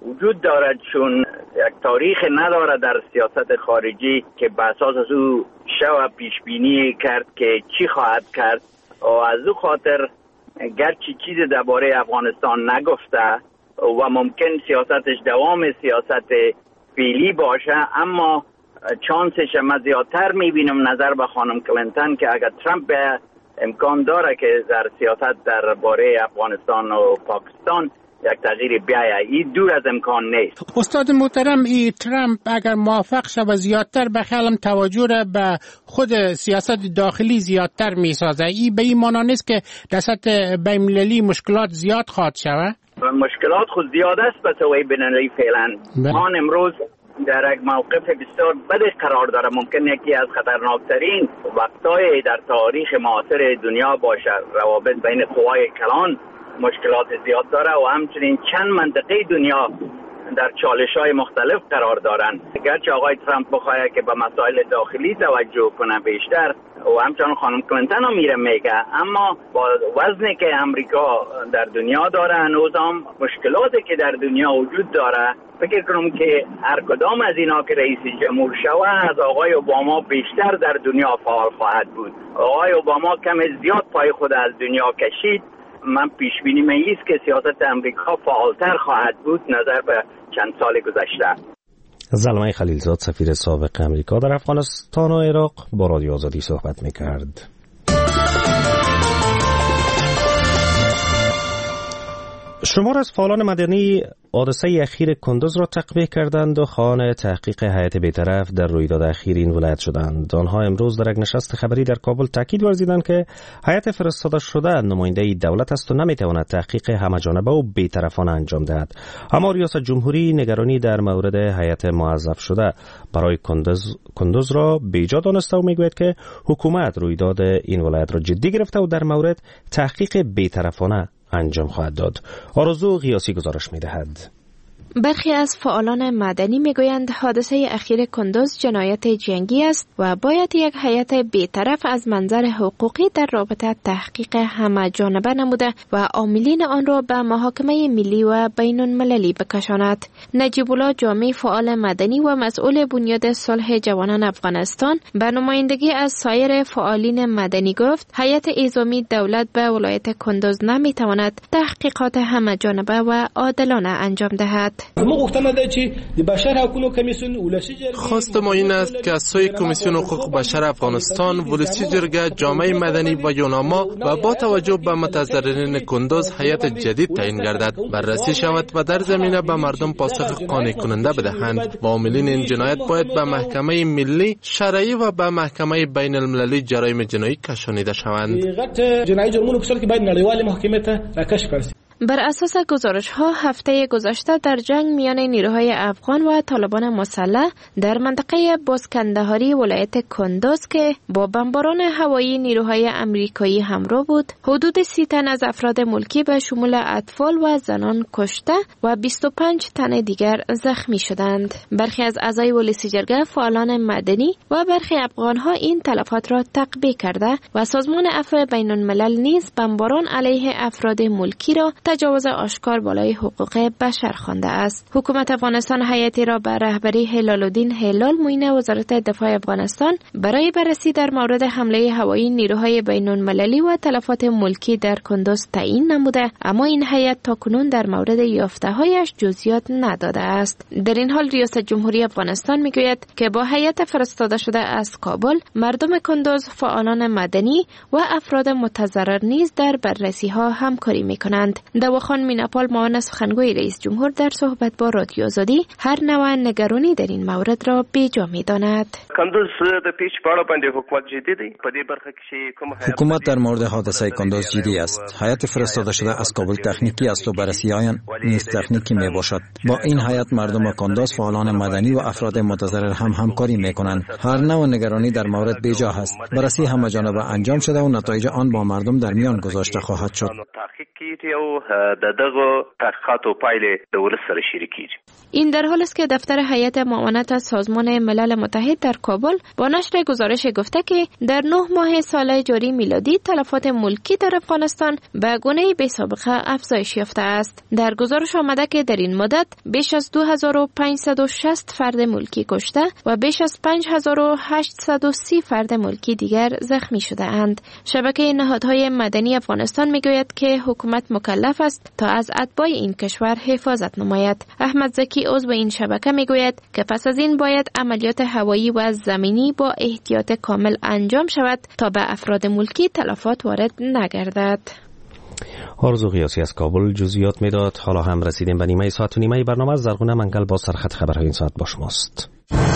وجود دارد، چون یک تاریخ نداره در سیاست خارجی که به اساس از او شو پیش بینی کرد که چی خواهد کرد و از او خاطر گرچه چیز درباره افغانستان نگفته و ممکن سیاستش دوام سیاست فعلی باشه، اما چانسش ما زیادتر میبینم نظر به خانم کلینتون که اگر ترامپ به امکان داره که در سیاست درباره افغانستان و پاکستان یک تغییر بیایه، این دور از امکان نیست. استاد محترم، ای ترامپ اگر موافق شود زیادتر به خیالم توجه را به خود سیاست داخلی زیادتر میسازه، این به این معنا نیست که در سطح بین‌المللی مشکلات زیاد خواهد شود؟ مشکلات خود زیاد است به سوی بین‌المللی فعلا. آن امروز در یک موقف بسیار بد قرار داره، ممکن یکی از خطرناکترین وقتای در تاریخ معاصر دنیا باشه. روابط بین قوای کلان مشکلات زیاد داره و همچنین چند منطقه دنیا در چالش‌های مختلف قرار دارند. گرچه آقای ترامپ بخواه که به مسائل داخلی توجه کنه بیشتر و همچنان خانم کلینتون هم میره میگه، اما با وزنی که امریکا در دنیا داره هنوز هم مشکلاتی که در دنیا وجود داره، فکر کنم که هر کدام از اینا که رئیس جمهور شوه از آقای اوباما بیشتر در دنیا فعال خواهد بود. آقای اوباما کم زیاد پای خود از دنیا کشید. من پیش بینی من است که سیاست امریکا فعالتر خواهد بود نظر به چند سال گذشته. زلمه خلیلزاد، سفیر سابق امریکا در افغانستان و عراق، با رادیو آزادی صحبت می‌کرد. شمار از فعالان مدنی حادثه اخیر کندوز را تقبیح کردند و خواهان تحقیق هیئت بی‌طرف در رویداد اخیر این ولایت شدند. آنها امروز در یک نشست خبری در کابل تاکید ورزیدند که هیئت فرستاده شده نماینده دولت است و نمیتواند تحقیق همه‌جانبه و بی‌طرفانه انجام دهد. اما ریاست جمهوری نگرانی در مورد هیئت موظف شده برای کندوز کندوز را بیجا دانسته و میگوید که حکومت رویداد این ولایت را جدی گرفته و در مورد تحقیق بی‌طرفانه انجام خواهد داد. آرزو غیاسی گزارش می‌دهد. برخی از فعالان مدنی میگویند حادثه اخیر کندوز جنایت جنگی است و باید یک هیئت بی‌طرف از منظر حقوقی در رابطه تحقیق همه جانبه نموده و عاملین آن را به محاکمه ملی و بین المللی بکشاند. نجیب الله جامی، فعال مدنی و مسئول بنیاد صلح جوانان افغانستان، به نمایندگی از سایر فعالین مدنی گفت هیئت انتظامی دولت به ولایت کندوز نمیتواند تحقیقات همه جانبه و عادلانه انجام دهد. خواست ما این است که از سوی کمیسیون حقوق بشر افغانستان، ولسی جرگه، جامعه مدنی و یوناما و با توجه به متضررین کندوز هیئت جدید تعیین گردد، بررسی شود و در زمینه به مردم پاسخ قانع کننده بدهند و عاملین این جنایت باید به محکمه ملی شرعی و به محکمه بین المللی جرایم جنایی کشانیده شوند. بر اساس گزارش ها هفته گذشته در جنگ میان نیروهای افغان و طالبان مسلح در منطقه بازکندهاری ولایت کندوز که با بمباران هوایی نیروهای امریکایی همراه بود، حدود سی تن از افراد ملکی به شمول اطفال و زنان کشته و بیست و پنج تن دیگر زخمی شدند. برخی از اعضای ولسی جرگه، فعالان مدنی و برخی افغان ها این تلفات را تقبیح کرده و سازمان عفو بین الملل نیز بمباران علیه افراد ملکی را تجاوز آشکار بالای حقوق بشر خوانده است. حکومت افغانستان هیئتی را به رهبری هلال الدین هلال، معین وزارت دفاع افغانستان، برای بررسی در مورد حمله هوایی نیروهای بین المللی و تلفات ملکی در کندوز تعیین نموده، اما این هیئت تاکنون در مورد یافته‌هایش جزئیات نداده است. در این حال ریاست جمهوری افغانستان میگوید که با هیئت فرستاده شده از کابل، مردم کندوز، فعالان مدنی و افراد متضرر نیز در بررسی ها همکاری میکنند. دواخان میناپال، معاون سخنگوی رئیس جمهور، در صحبت با رادیو آزادی هر نوع نگرانی در این مورد را بیجا می‌داند. حکومت در مورد حادثه کندوز جدی است. هیئت فرستاده شده از کابل تکنیکی است و بررسی آن نیز تکنیکی می باشد. با این هیئت مردم کندوز، فعالان مدنی و افراد متضرر هم همکاری می کنند. هر نوع نگرانی در مورد بیجا است. بررسی همه جانبه انجام شده و نتایج آن با مردم در میان گذاشته خواهد شد. د دغه تحقیقات او پایلې د ولس سره شریکیږي. این در حال است که دفتر هیئت معاونت سازمان ملل متحد در کابل با نشر گزارش گفته که در نه ماه سال جاری میلادی تلفات ملکی در افغانستان به گونه بی سابقه افزایش یافته است. در گزارش آمده که در این مدت بیش از دو هزار و پانصد و شصت فرد ملکی کشته و بیش از پنج هزار و هشتصد و سی فرد ملکی دیگر زخمی شده اند. شبکه نهادهای مدنی افغانستان میگوید که حکومت مکلف است تا از اتباع این کشور حفاظت نماید. احمد زکی عضو این شبکه میگوید که پس از این باید عملیات هوایی و زمینی با احتیاط کامل انجام شود تا به افراد ملکی تلفات وارد نگردد. آرزو قیاسی از کابل جزئیات میداد. حالا هم رسیدیم به نیمه ساعت و نیمه برنامه از زرغونه منگل با سرخط خبرهای این ساعت با شماست.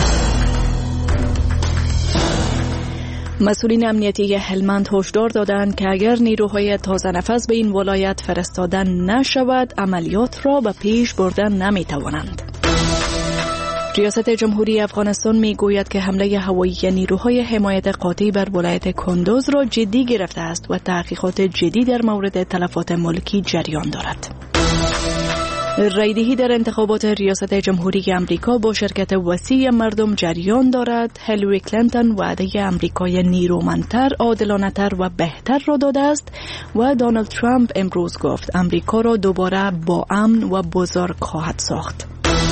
مسئولین امنیتی هلمند هشدار دادند که اگر نیروهای تازه نفس به این ولایت فرستادن نشود عملیات را به پیش بردن نمی توانند. ریاست جمهوری افغانستان می گوید که حمله هوایی نیروهای حمایت قاطع بر ولایت کندوز را جدی گرفته است و تحقیقات جدی در مورد تلفات ملکی جریان دارد. رایدهی در انتخابات ریاست جمهوری امریکا با شرکت وسیع مردم جریان دارد. هیلاری کلینتون وعده امریکای نیرومندتر، عادلانه‌تر و بهتر را داده است و دونالد ترامپ امروز گفت امریکا را دوباره با امن و بزرگ خواهد ساخت.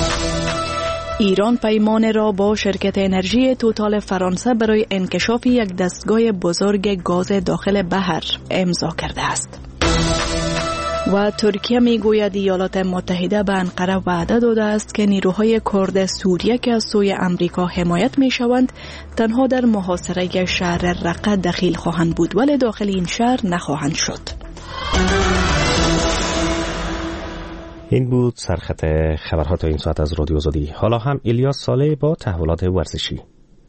ایران پیمان را با شرکت انرژی توتال فرانسه برای انکشاف یک دستگاه بزرگ گاز داخل بحر امضا کرده است. و ترکیه میگوید ایالات متحده به انقره وعده داده است که نیروهای کرد سوریه که از سوی امریکا حمایت میشوند تنها در محاصره شهر رقه دخیل خواهند بود ولی داخل این شهر نخواهند شد. این بود سرخط خبرها تا این ساعت از رادیو آزادی. حالا هم الیاس صالح با تحولات ورزشی.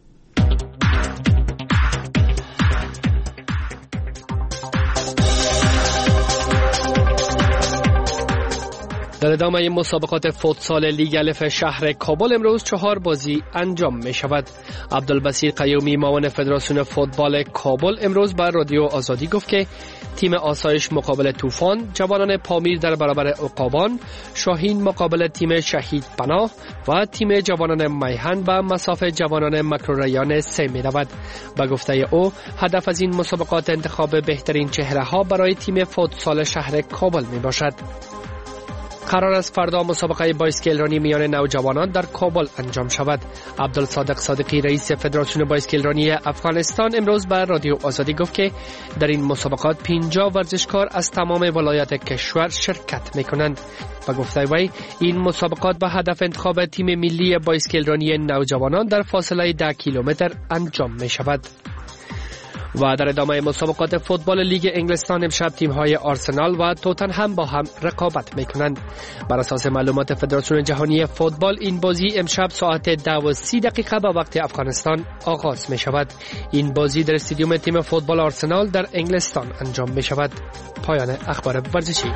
در ادامه مسابقات فوتسال لیگ الف شهر کابل امروز چهار بازی انجام می شود. عبدالبصیر قیومی معاون فدراسیون فوتبال کابل امروز بر رادیو آزادی گفت که تیم آسایش مقابل طوفان، جوانان پامیر در برابر عقابان، شاهین مقابل تیم شهید پناه و تیم جوانان میهن به مصاف جوانان مکروریان سه می رود. به گفته او هدف از این مسابقات انتخاب بهترین چهره ها برای تیم فوتسال شهر کابل می باشد. قرار است فردا مسابقه بایسکل رانی میان نوجوانان در کابل انجام شود. عبدالصادق صادقی رئیس فدراسیون بایسکل رانی افغانستان امروز به رادیو آزادی گفت که در این مسابقات پنجاه ورزشکار از تمام ولایات کشور شرکت میکنند. و گفته وی این مسابقات به هدف انتخاب تیم ملی بایسکل رانی نوجوانان در فاصله ده کیلومتر انجام می شود. و در ادامه مسابقات فوتبال لیگ انگلستان امشب تیم‌های آرسنال و توتنهم با هم رقابت می‌کنند. بر اساس معلومات فدراسیون جهانی فوتبال این بازی امشب ساعت ده و سی دقیقه به وقت افغانستان آغاز می‌شود. این بازی در استادیوم تیم فوتبال آرسنال در انگلستان انجام می‌شود. پایان اخبار ورزشی.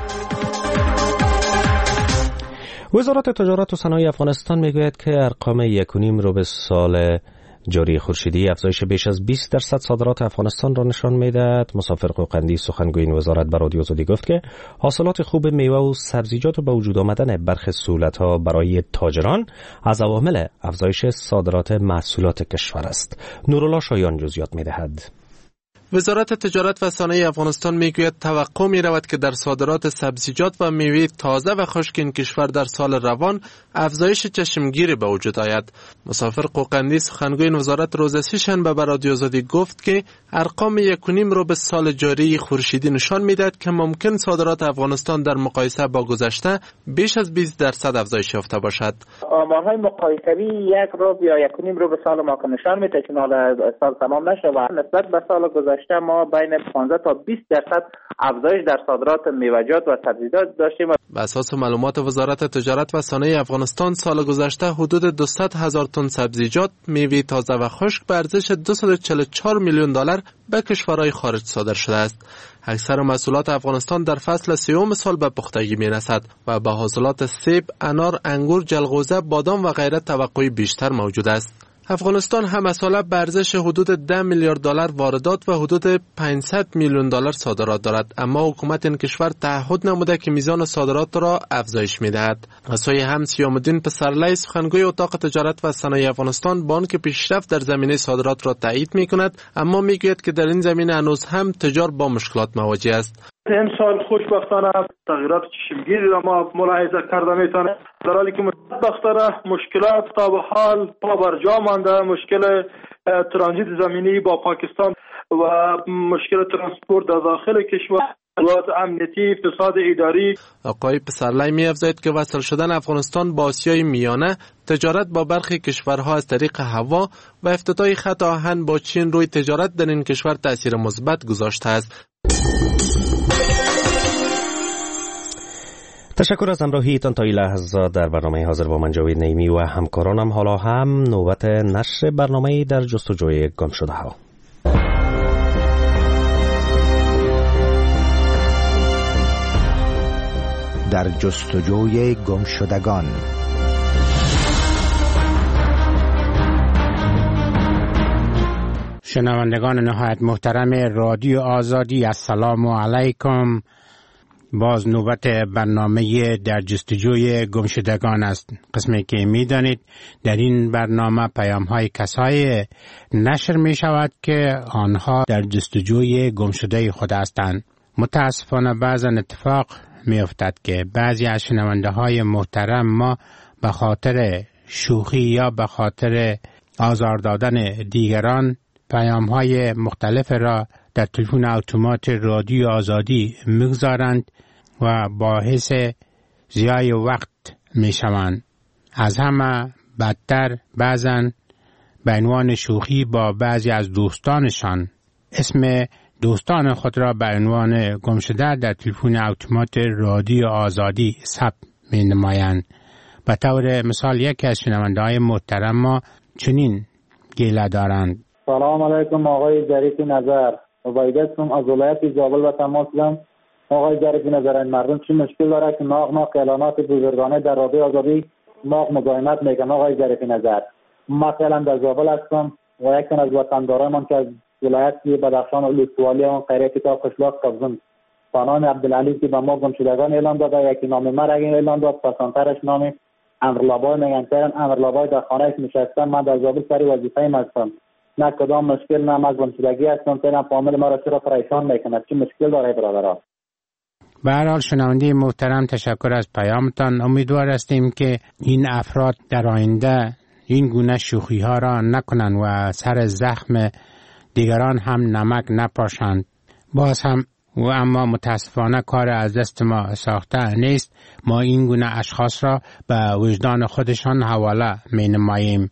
وزارت تجارت و صنایع افغانستان میگوید که ارقام یک و نیم رو به سال جاری خورشیدی افزایش بیش از بیست درصد صادرات افغانستان را نشان می‌دهد. مسافر قوقندی سخنگوی این وزارت به رادیو آزادی گفت که حاصلات خوب میوه و سبزیجات و به وجود آمدن برخی سهولت‌ها برای تاجران از عوامل افزایش صادرات محصولات کشور است. نورالله شایان جزئیات می‌دهد. وزارت تجارت و صنایع افغانستان میگوید توقع می رود که در صادرات سبزیجات و میوه تازه و خشک این کشور در سال روان افزایش چشمگیری به وجود آید. مسافر قوقندی سخنگوی این وزارت روز سه‌شنبه به رادیو آزادی گفت که ارقام یک و نیم رو به سال جاری خورشیدی نشان میدهد که ممکن صادرات افغانستان در مقایسه با گذشته بیش از بیست درصد افزایش یافته باشد. آمارهای مقایسوی یک رو یا یک و نیم رو به سال ما که نشان میده که سال تمام نشه و نسبت به سال گذشته ما بین پانزده تا بیست درصد افزایش در صادرات میوه‌جات و سبزیجات داشتیم. بر اساس معلومات وزارت تجارت و صنایع افغانستان سال گذشته حدود دویست هزار تن سبزیجات، میوه تازه و خشک به ارزش دویست و چهل و چهار میلیون دلار به کشورهای خارج صادر شده است. اکثر محصولات افغانستان در فصل سیوم سال به پختگی می‌رسد و به حاصلات سیب، انار، انگور، جلغوزه، بادام و غیره توقعی بیشتر موجود است. افغانستان هم ساله به ارزش حدود ده میلیارد دلار واردات و حدود پانصد میلیون دلار صادرات دارد، اما حکومت این کشور تعهد نموده که میزان صادرات را افزایش میدهد. از سوی هم سیام الدین پسرلی سخنگوی اتاق تجارت و صنایع افغانستان بانک پیشرفت در زمینه صادرات را تایید میکند، اما میگوید که در این زمینه هنوز هم تجار با مشکلات مواجه است. این سال خوشبختانه تغییرات چشمگیری را ما ملاحظه کرده میتونه، در حالی که بدبختانه مشکلات تا به حال پا بر جا مانده، مشکل ترانزیت زمینی با پاکستان و مشکل ترانسپورت در داخل کشور، مشکلات امنیتی، فساد اداری. آقای پسرلی می افزاید که وصل شدن افغانستان با آسیای میانه، تجارت با برخی کشورها از طریق هوا و افتتاح خط آهن با چین روی تجارت در این کشور تأثیر مثبت گذاشته است. تشکر از همراهیتان تا این لحظه در برنامه حاضر با من جاوید نعیمی و همکارانم. حالا هم نوبت نشر برنامه در جستجوی گمشده ها. در جستجوی گمشدگان. شنوندگان نهایت محترم رادیو آزادی، السلام علیکم. باز نوبت برنامه در جستجوی گمشدگان است. قسمی که می دانید در این برنامه پیام های کسای نشر می شود که آنها در جستجوی گمشده خود هستند. متاسفانه بعضا اتفاق می افتد که بعضی از شنونده های محترم ما به خاطر شوخی یا به خاطر آزار دادن دیگران پیام های مختلف را در تلفن اتومات رادیو آزادی میگذارند و باعث ضیاع وقت میشوند. از همه بدتر بعضا به عنوان شوخی با بعضی از دوستانشان اسم دوستان خود را به عنوان گمشده در تلفن اتومات رادیو آزادی ثبت می نمایند. به طور مثال یکی از شنونده های محترم ما چنین گله دارند. سلام علیکم آقای جریفی نظر، عبیدتون از ولایت زابل به تماس دارم. آقای جریفی نظر، این مردم چی مشکل داره که ناق ناق اعلانات بزرگانه در رادیو آزادی ناق مزاحمت میکنن؟ آقای جریفی نظر، ما فعلا در زابل هستم و یک تن از وطندارانمان که از ولایت بدخشان و لوسوالی و غیره کتاب قشلاق قبضن فنان عبدالعلی که به ما گمشدگان اعلان داده، یکی نام مرگ اعلان داد، پسانترش نام امرلابای میگن ترن امرلابای در خانهش نشستم. من در زابل سری وظیفه‌ام هستم، نه کدام مشکل نه از گمشدگی هستم. ترن فامیل ما را چرا پریشان میکنه؟ چی مشکل داره برادران؟ به هر حال شنونده محترم تشکر از پیامتان. امیدوار هستیم که این افراد در آینده این گونه شوخی ها را نکنند و سر زخم دیگران هم نمک نپاشند. باز هم و اما متاسفانه کار از دست ما ساخته نیست. ما این گونه اشخاص را به وجدان خودشان حواله می نماییم.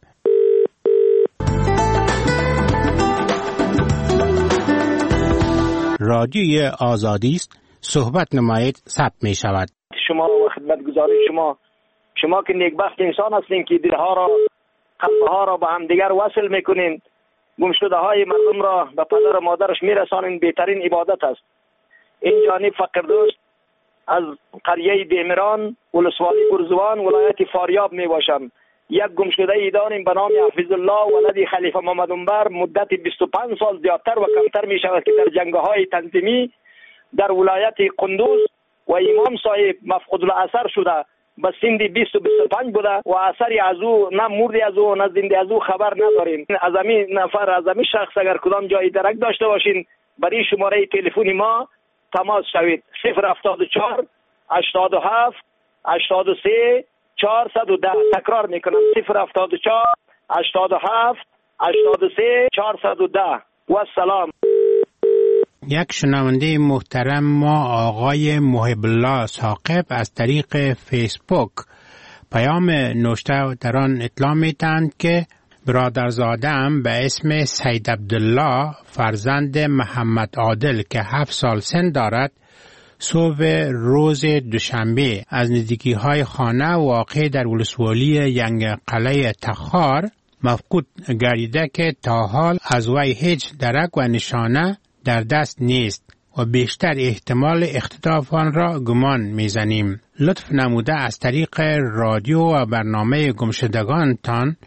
رادیوی آزادی است، صحبت نمایید ثبت می شود. شما و خدمتگزاری شما شما که نیکبخت انسان هستین که دلها را قلبها را به هم دیگر وصل میکنین، گمشده های مردم را به پدر و مادرش میرسانین، بهترین عبادت است. این جانب فقردوست از قریه دیمران ولسوالی برزوان ولایت فاریاب می باشم. یک گمشده ای داریم به نام حفیظ الله ولد خلیفه محمد عمر، مدت بیست و پنج سال زیادتر و کمتر می شود که در جنگ‌های تنظیمی در ولایت قندوز و امام صاحب مفقود الاثر شده به سن بیست و بیست و پنج بوده و اثری از او نه مردی از او نه زنده از او خبر نداریم. از همین نفر از همین شخص اگر کدام جایی درک داشته باشین برای شماره تلفن ما تماس شوید. صفر هفتاد و چهار هشتاد و هفت هشتاد و سه چهارصد و ده. تکرار میکنم صفر هفتاد و چهار هشتاد و هفت هشتاد و سه چهارصد و ده. و السلام. یک شنونده محترم ما آقای محب الله ثاقب از طریق فیسبوک پیام نوشته در آن اطلاع می‌دهند که برادرزاده‌ام به اسم سید عبدالله فرزند محمد عادل که هفت سال سن دارد صبح روز دوشنبه از نزدیکی‌های خانه واقع در ولسوالی ینگ قلعه تخار مفقود گردیده که تا حال از وی هیچ درک و نشانه در دست نیست و بیشتر احتمال اختطاف آن را گمان میزنیم. لطف نموده از طریق رادیو و برنامه گمشدگانتان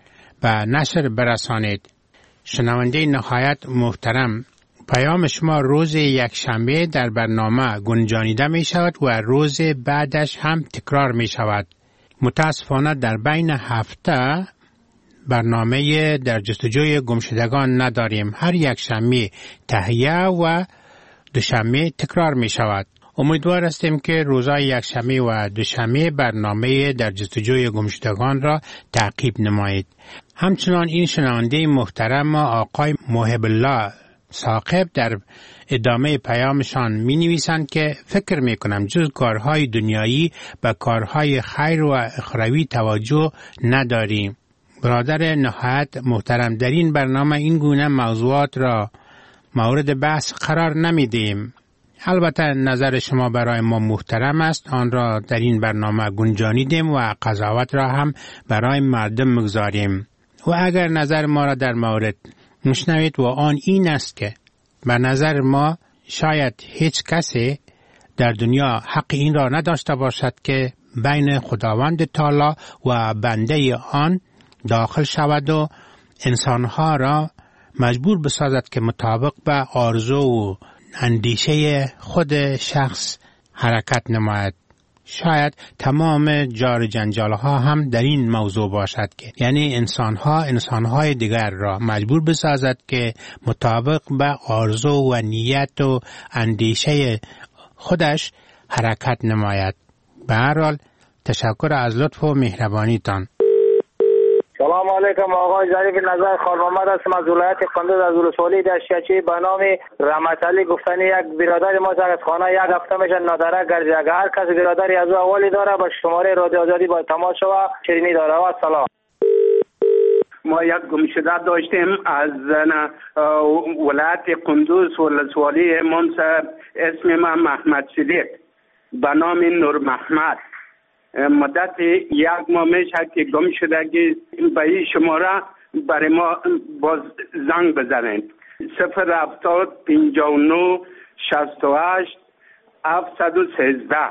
و نشر برسانید. شنونده نهایت محترم، پیام شما روز یکشنبه در برنامه گنجانیده می شود و روز بعدش هم تکرار می شود. متاسفانه در بین هفته برنامه در جستجوی گمشدگان نداریم. هر یک شنبه تهیه و دوشنبه تکرار می شود. امیدوار هستیم که روزهای یکشنبه و دوشنبه برنامه در جستجوی گمشدگان را تعقیب نمایید. همچنان این شنونده محترم آقای محب الله ثاقب در ادامه پیامشان می نویسند که فکر می کنم جز کارهای دنیایی به کارهای خیر و اخروی توجه نداریم. برادر نهایت محترم، در این برنامه این گونه موضوعات را مورد بحث قرار نمیدیم. البته نظر شما برای ما محترم است، آن را در این برنامه گنجانیدیم و قضاوت را هم برای مردم مگذاریم. و اگر نظر ما را در مورد مشنوید و آن این است که به نظر ما شاید هیچ کسی در دنیا حق این را نداشته باشد که بین خداوند تعالی و بنده آن داخل شود و انسانها را مجبور بسازد که مطابق به آرزو و اندیشه خود شخص حرکت نماید. شاید تمام جار جنجال ها هم در این موضوع باشد که یعنی انسان ها انسان های دیگر را مجبور بسازد که مطابق به آرزو و نیت و اندیشه خودش حرکت نماید. به هر حال تشکر از لطف و مهربانیتان. سلام علیکم آقای ظریف نظر خان محمد هستم از ولایت کندوز از ولسوالی دشتچی به نام رحمت علی گفتنی. یک برادر ما از خانه یک هفته میشه نادره گردید. اگر هر کس برادری از او احوالی داره با شماره رادیو آزادی با تماس شوه شیرینی داره. و سلام. ما یک گمشده داشتیم از ولایت کندوز ولسوالی منصب، اسم من محمد صدیق به نام نور محمد. مدت یک ماه میشه که گم شده که به این شماره برای ما باز زنگ بزنید. صفر هفتاد پنجاه و نه شصت و هشت هفتصد و سیزده.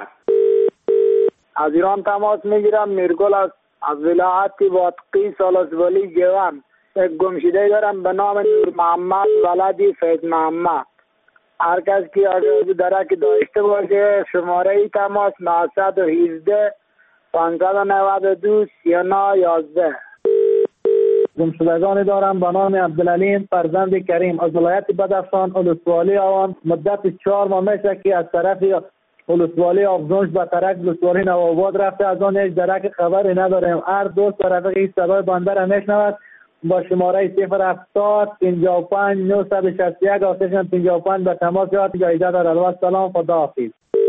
از ایران تماس میگیرم. میرگل از از ولایت واتقی سالسوالی گیوان. یک گمشده دارم به نام نور محمد ولدی فیض محمد. هر کس که آگاهی داره که داشته باشه شماره تماس نهصد و هجده پانصد و نود و دو سی و نه یازده. گمشدگانی دارم به نام عبدالعلیم فرزند کریم از ولایت بدخشان ولسوالی آوان. مدت چهار ماه میشه که از طرف ولسوالی آبزونش به طرف ولسوالی نوآباد رفته. از آن هیچ درک خبری نداریم. هر دوست رفیق این صدای بنده را میشنود با شماره صفر هفتاد پنجاه و پنج نهصد و شصت و یک آتش پنجاه و پنج به تماس یاد جایزه دارد. سلام، خداحافظ.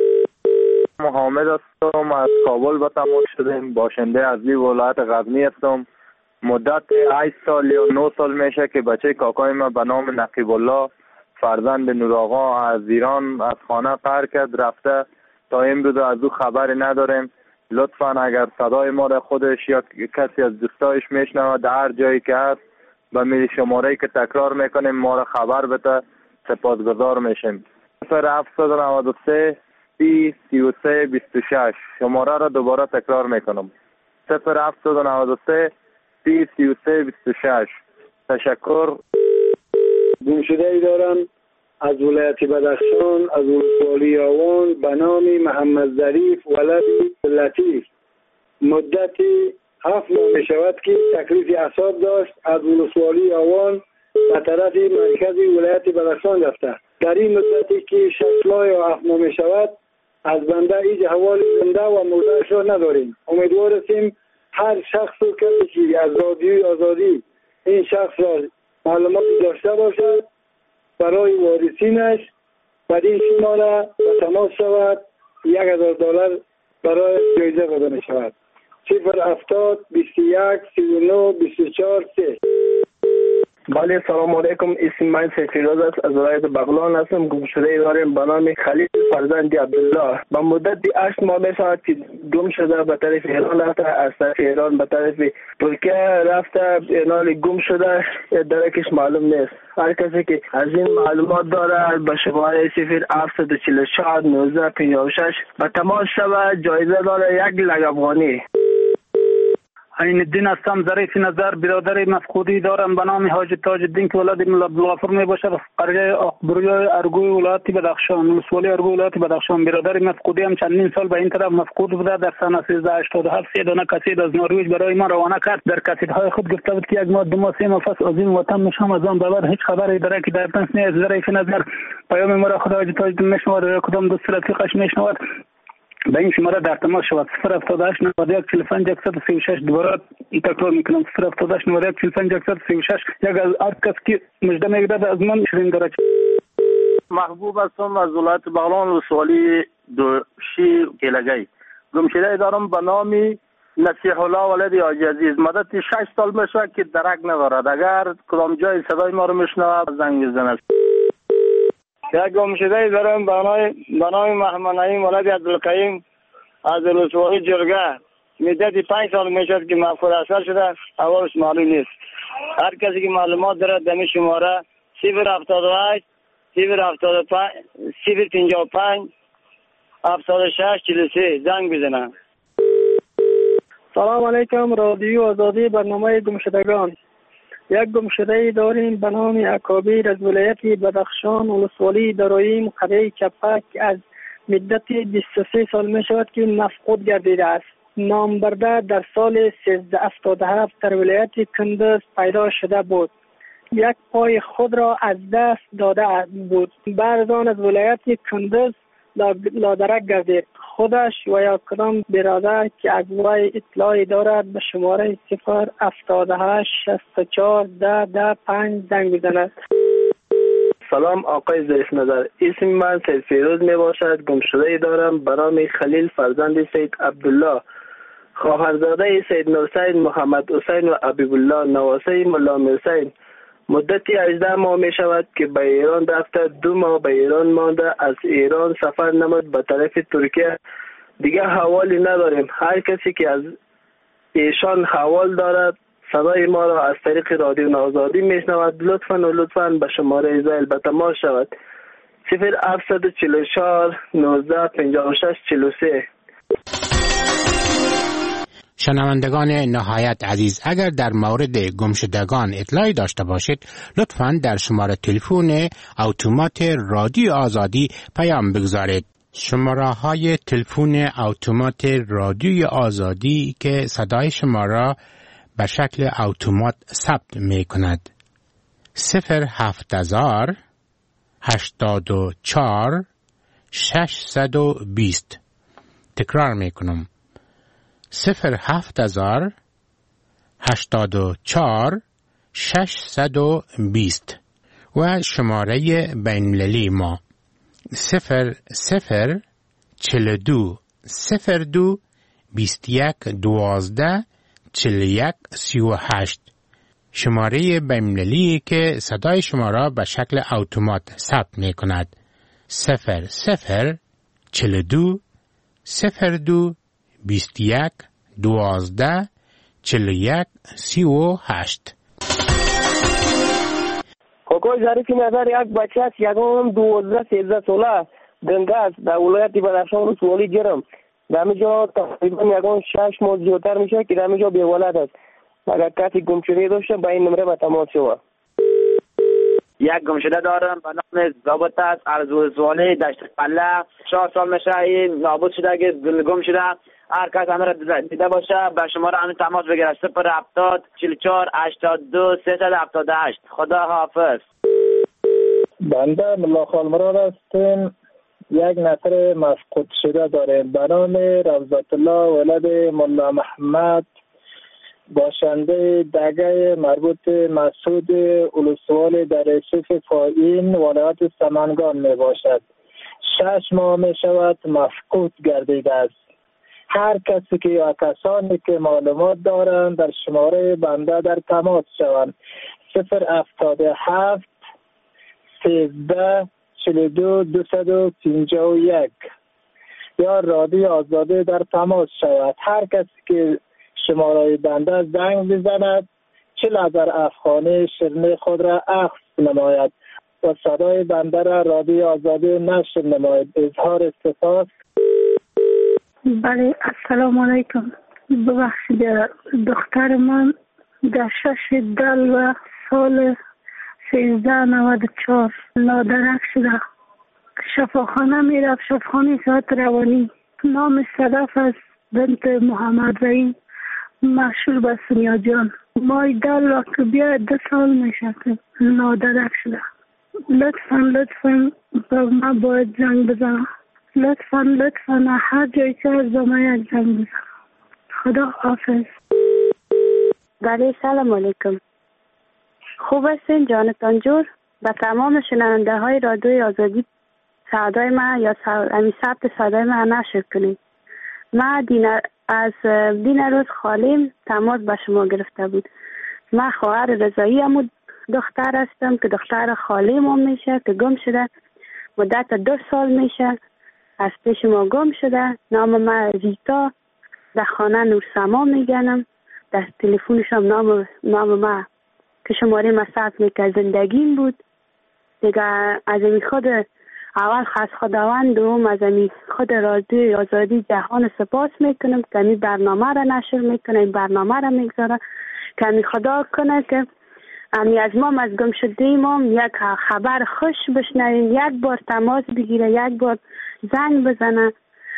محمد هستم از کابل به تماس شدیم. باشنده از این ولایت غزنی هستم. مدت هشت سال یا نه سال میشه که بچه کاکای ما به نام نقیب الله فرزند نور آقا از ایران از خانه قهر کرد رفته. تا امروز از او خبری نداریم. لطفا اگر صدای ما را خودش یا کسی از دوستایش میشنوه در هر جایی که هست به میل شماره‌ای که تکرار میکنیم ما را خبر بده سپاسگزار میشیم. صفر هفتصد و نود و سه سی سی و سه بیست و شش. شماره را دوباره تکرار میکنم. صفر هفتصد و نود و سه سی سی و سه بیست و شش. تشکر. گمشده ای دارم از ولایت بدخشان از ولسوالی آوان به نام محمد ظریف ولدی لطیف. مدتی هفت ماه می شود که تکلیف اعصاب داشت. از ولسوالی آوان به طرف مرکزی ولایت بدخشان رفته. در این مدتی که شش ماه یا هفت ماه می شود از بنده هیچ حوال زنده و مردهش را نداریم. امیدوار هستیم هر شخص و کسی که از رادیوی آزادی این شخص را معلومات داشته باشد برای وارثینش بعد این شماره به تماس شود یک هزار دلار برای جایزه داده می شود. صفر هفتاد بیست و یک سی و نه بیست و چهار سه. بله سلام علیکم. اسم من سیفیروز است از ولایت بغلان هستم. گمشده داریم به نام خلیل فرزند عبدالله. با مدت هشت ماه می شود که گم شده به طرف ایران رفته. از طرف ایران به طرف ترکیه رفته. اینال گم شده درکش معلوم نیست. هر کسی که از این معلومات داره به شماره صفر هفتصد و چهل و چهار نوزده پنجاه و شش به تماس شود. جایزه داره یک لک افغانی. عین الدین هستم، ظریف نظر، برادر مفقودی دارم به نام حاج تاج الدین که ولد ملا عبدالغفور می باشد، قریه آقبروی ارگوی ولایت بدخشان، ولسوالی ارگوی ولایت بدخشان. برادر مفقودی هم چندین سال به این طرف مفقود بوده. در سال سیزده هشتاد و هفت سه دانه کاسید از نروژ برای ما روانه کرد. در کاسیدهای خود گفته بود که یک ماه دو ماه سه ماه پس از این وطن میشم، از آن بعد هیچ خبری داره که در تنس نیست. ظریف نظر پیام ما را خدا حاج تاج الدین میشنود و کدام دوست رفیقش میشنود به این شماره در تماس شود. صفر هفتاد و هشت نود و یک چهل و پنج صد و سی و شش. دوباره تکرار میکنم صفر هفتاد و هشت نود و یک چهل و پنج صد و سی و شش. یک از هر کس که مژده میگیرد از من شیرین داره. محبوب هستم از ولایت بغلان ولسوالی دوشی کلگی. گمشده دارم به نام نصیح الله ولد حاجی عزیز. مدت شش سال میشه که درک ندارد. اگر کدام جای صدای ما رو میشنود زنگ بزند. یک گمشده دارم به نام محمد نعیم ولد عبدالقییم از ولسوالی جرگه. مدت پنج سال میشد که مفقود اثر شده، اولش معلوم نیست. هر کسی که معلومات دارد دمی شماره صفر هفتاد و هشت صفر هفتاد و پنج صفر پنجاه و پنج هفتاد و شش چهل و سه زنگ بزنه. سلام علیکم رادیو آزادی، برنامه گمشدگان. یک گمشده داریم به نام اکابیر از ولایت بدخشان ولسوالی درایم قریه چپک. از مدت بیست و سه سال می شود که مفقود گردیده است. نام برده در سال سیزده هفتاد و هفت در ولایت کندز پیدا شده بود. یک پای خود را از دست داده بود. بعد آن از ولایت کندز لادرک گردید. خودش و یا کدام برادر که از وی اطلاعی دارد به شماره صفر هفتاد و هشت شصت و چهار ده ده پنج زنگ بزند. سلام آقای ظریف نظر، اسم من سید فیروز می باشد. گمشده دارم به نام خلیل فرزند سید عبدالله، خواهرزاده سید نورسین محمد حسین و حبیب الله، نواسه ملا حسین. مدتی هجده ماه می شود که به ایران رفته. دو ماه به ایران مانده. از ایران سفر نمود به طرف ترکیه. دیگه حوالی نداریم. هر کسی که از ایشان حوال دارد صدای ما را از طریق رادیو آزادی میشنود لطفاً و لطفاً به شماره زائل به تماس شود. صفر هفتصد و چهل و چهار نوزده پنجاه و شش چهل و سه. شنوندگان نهایت عزیز، اگر در مورد گمشدگان اطلاعی داشته باشید لطفاً در شماره تلفن اتومات رادیو آزادی پیام بگذارید. شماره های تلفن اتومات رادیو آزادی که صدای شما را به شکل اتومات ثبت می کند: صفر هفت هزار هشتاد و چهار ششصد و بیست. تکرار می کنم: صفر هفت هزار هشتاد و چهار ششصد و بیست. و شماره بین‌المللی ما صفر صفر چهل و دو صفر دو بیست و یک دوازده چهل و یک سی و هشت. شماره بین‌المللی که صدای شما را به شکل اتومات ثبت می کند: صفر صفر چهل و دو صفر دو بیست و یک دوازده چهل و یک سی و هشت. کوکوی ظریف نظر یک بچه است، یکم دوازده سیزده ساله، گنگه است، در ولایت بدخشان ولسوالی جرم. در همینجا تقریبا یکم شش ماه زیادتر میشه که در همینجا بی‌ولد است. اگر کسی گمشده داشته به این نمره به تماس شود. یک گمشده دارم به نام ضابط است از ولسوالی دشت قله. چهار سال میشه این نابود شده که گم شده. هر کس همه را دیده باشه به شماره همین تماس بگیره: صفر هفتاد چهل و چهار هشتاد و دو سیصد و هفتاد و هشت. خدا حافظ. بنده ملا خالمراد هستیم. یک نفر مفقود شده داریم به نام روضت الله ولد ملا محمد، باشنده دگه مربوط مسعود ولسوالی در رشیف فاین ولایت سمنگان می باشد. شش ماه می شود مفقود گردیده است. هر کسی که یا کسانی که معلومات دارند در شماره بنده در تماس شوند: صفر هفتاد و هفت سیزده چهل و دو دویست و پنجاه و یک یا رادیو آزادی در تماس شود. هر کسی که شماره بنده زنگ بزند چهل هزار افغانی شیرینی خود را اخذ نماید و صدای بنده را رادیو آزادی نشر نماید. اظهار سپاس. بله، السلام علیکم. ببخشید دختر من در شش دل و سال سیزده نود و چهار نادرک شده. شفاخانه میرفت، شفاخانه صحت روانی. نام صدف است، بنت محمد رئی، مشهور به سونیا جان. مای دل و که بیا دو سال میشه که نادرک شده. لطفا لطفا با من باید زنگ بزنم. لطفا لطفا هر جایی که از با من یک زنگ بزنم. خدا حافظ. بله سلام علیکم. خوب هستین جانتان جور؟ به تمام شنونده های رادیوی آزادی صدای من یا امی ثبت صدای من نشر کنید. من دین از دین روز خالیم تماس به شما گرفته بود. من خواهر رضایی هم دختر هستم که دختر خالیم هم میشه که گم شده. مدت دو سال میشه از پیش ما گم شده. نام من ریتا، در خانه نورسما میگنم. در تلفنش هم نام نام من که شماره ما ثبت میکرد زندگیم بود. دیگه از این خود اول خاص خداوند دوم از این خود رادیوی آزادی جهان سپاس میکنم که این برنامه را نشر میکنه، این برنامه را میگذاره که این خدا کنه که امی از ما از گم شده ما یک خبر خوش بشنویم، یک بار تماس بگیره، یک بار زنگ بزنه.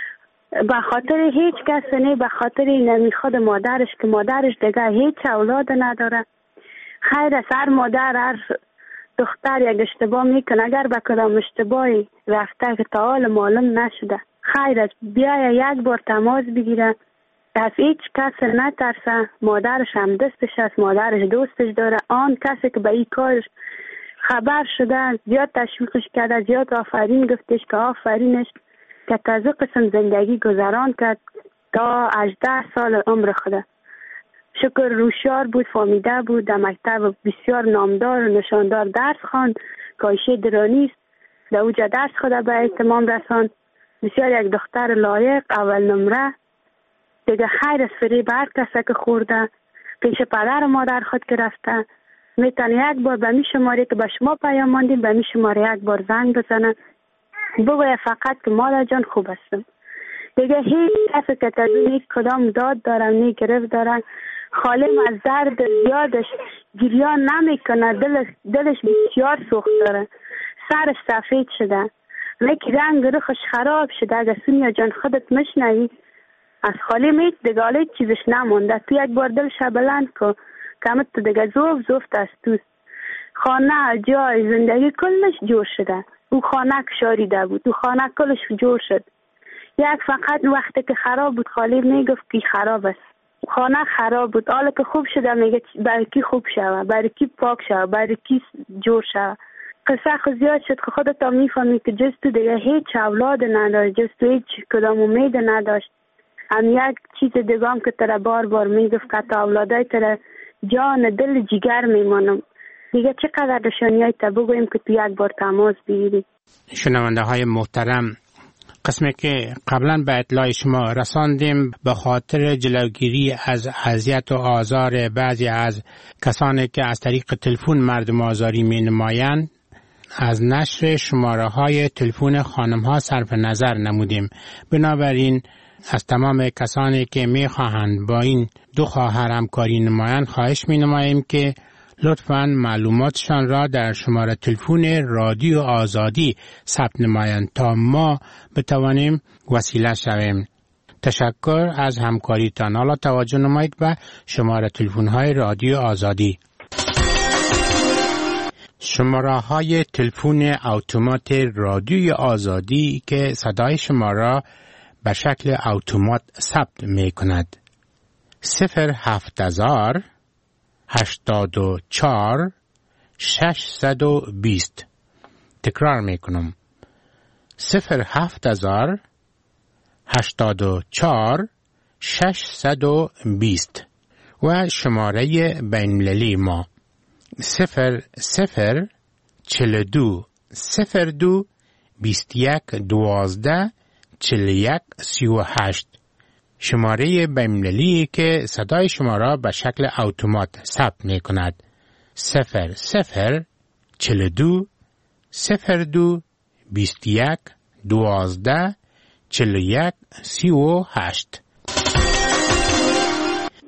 به خاطر هیچ کس نه، به خاطر این خود مادرش که مادرش دیگه هیچ اولاد نداره. خیر از هر مادر هر دختر یک اشتباه میکنه، اگر به کدام اشتباهی رفته که تا حال معلوم نشده، خیر از بیای یک بار تماس بگیره. از هیچ کس نترسه. مادرش هم دستش است، مادرش دوستش داره. آن کسی که به این کارش خبر شده زیاد تشویقش کرده، زیاد آفرین گفتش که آفرینش که تازه قسم زندگی گذران کرد تا هجده سال عمر خوده. شکر روشیار بود، فامیده بود، در مکتب بسیار نامدار و نشاندار درس خواند. کایشه درانیست، در اوجا درس خود به اتمام رساند. بسیار یک دختر لایق، اول نمره. دیگه خیر از فریب هر کسی که خورده پیش پدر و مادر خود که رفته میتونه یک بار به می شماره که به شما پیام ماندیم به می شماره یک بار زنگ بزنه، بگویه فقط که مادر جان خوب هستم. دیگه هیچ کسی که تازه نیست کدام داد دارن نی گرفت دارن. خالم از درد زیادش گریان نمیکنه، دلش, دلش بسیار سوخت داره، سرش سفید شده، لیک رنگ روخش خراب شده. اگه سونیا جان خودت مشنوی از خالم هیچ دیگه حالا چیزش نمونده. تو یک بار دلش بلند کن کمت تو دیگه زوف زوفت از توست. خانه جای زندگی کلش جور شده. او خانه شاریده بود، او خانه کلش جور شد. یک فقط وقتی که خراب بود خالم میگفت که خراب است. خانه خراب بود، حالا که خوب شده میگه برای کی خوب شوه، برای کی پاک شوه، برای کی جور شوه. قصه خود زیاد شد که خودت هم میفهمی که جز تو دیگه هیچ اولاد نداشت، جز تو هیچ کدام امید نداشت. هم یک چیز دیگه هم که تره بار بار میگفت که تا اولادای تره جان دل جگر میمانم. دیگه چقدر نشانیای تا بگویم که تو یک بار تماس بگیری. شنونده های محترم، قسمی که قبلا به اطلاع شما رساندیم به خاطر جلوگیری از اذیت و آزار بعضی از کسانی که از طریق تلفن مردم آزاری می نمایند از نشر شماره های تلفن خانم ها صرف نظر نمودیم. بنابراین از تمام کسانی که می خواهند با این دو خواهر همکاری نمایند خواهش می نماییم که لطفاً معلوماتشان را در شماره تلفن رادیو آزادی ثبت نمایند تا ما بتوانیم وسیله شویم. تشکر از همکاریتان. حالا توجه نمایید به شماره تلفن های رادیو آزادی. شماره های تلفن اتومات رادیوی آزادی که صدای شما را به شکل اتومات ثبت می کند: صفر هفت هزار هشتاد و چهار ششصد و بیست. تکرار می کنم: صفر هفت هزار هشتاد و چهار ششصد و بیست. و شماره بین‌المللی ما صفر صفر چهل و دو صفر دو بیست و یک دوازده چهل و یک سی و هشت. شماره بین‌المللی که صدای شما را به شکل اتومات ثبت می کند: صفر صفر چهل و دو صفر دو بیست و یک دوازده چهل و یک سی و هشت.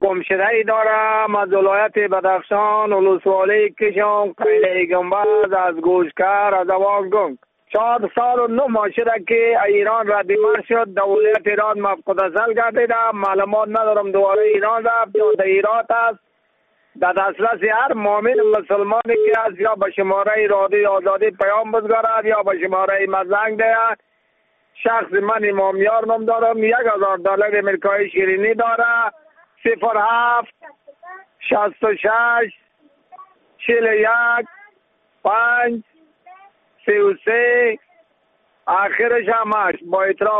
گمشده ای دارم از ولایت بدخشان، ولسوالی کشم، قیله گنبد، از گوشکر، از اوانگنگ. چهار سال و نه ماه شده که ایران ردیمان شد. دولت ایران مفقود اصل گردیدم. معلومات ندارم دوباره ایران رفت یا در ایرات است. در دسترس هر مؤمن مسلمانی که از یا به شماره رادیو آزادی پیام بگذارد یا به شماره مزنگ دهد. شخص من امامیار نام دارم. یک هزار دلار امریکایی شیرینی داره. صفر هفت شست و شش چهل یک پنج سی و سه آخرش همش با اطراف.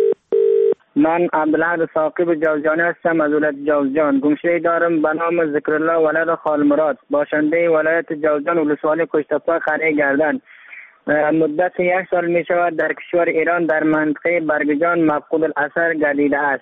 من عبدالحق ثاقب جوزجانی هستم از ولایت جوزجان. گمشده دارم به نام ذکرالله ولد خالمراد، باشنده ولایت جوزجان، ولسوالی کشتپا قریه گردن. مدت یک سال می شود در کشور ایران در منطقه برگجان مفقود الاثر گردیده است.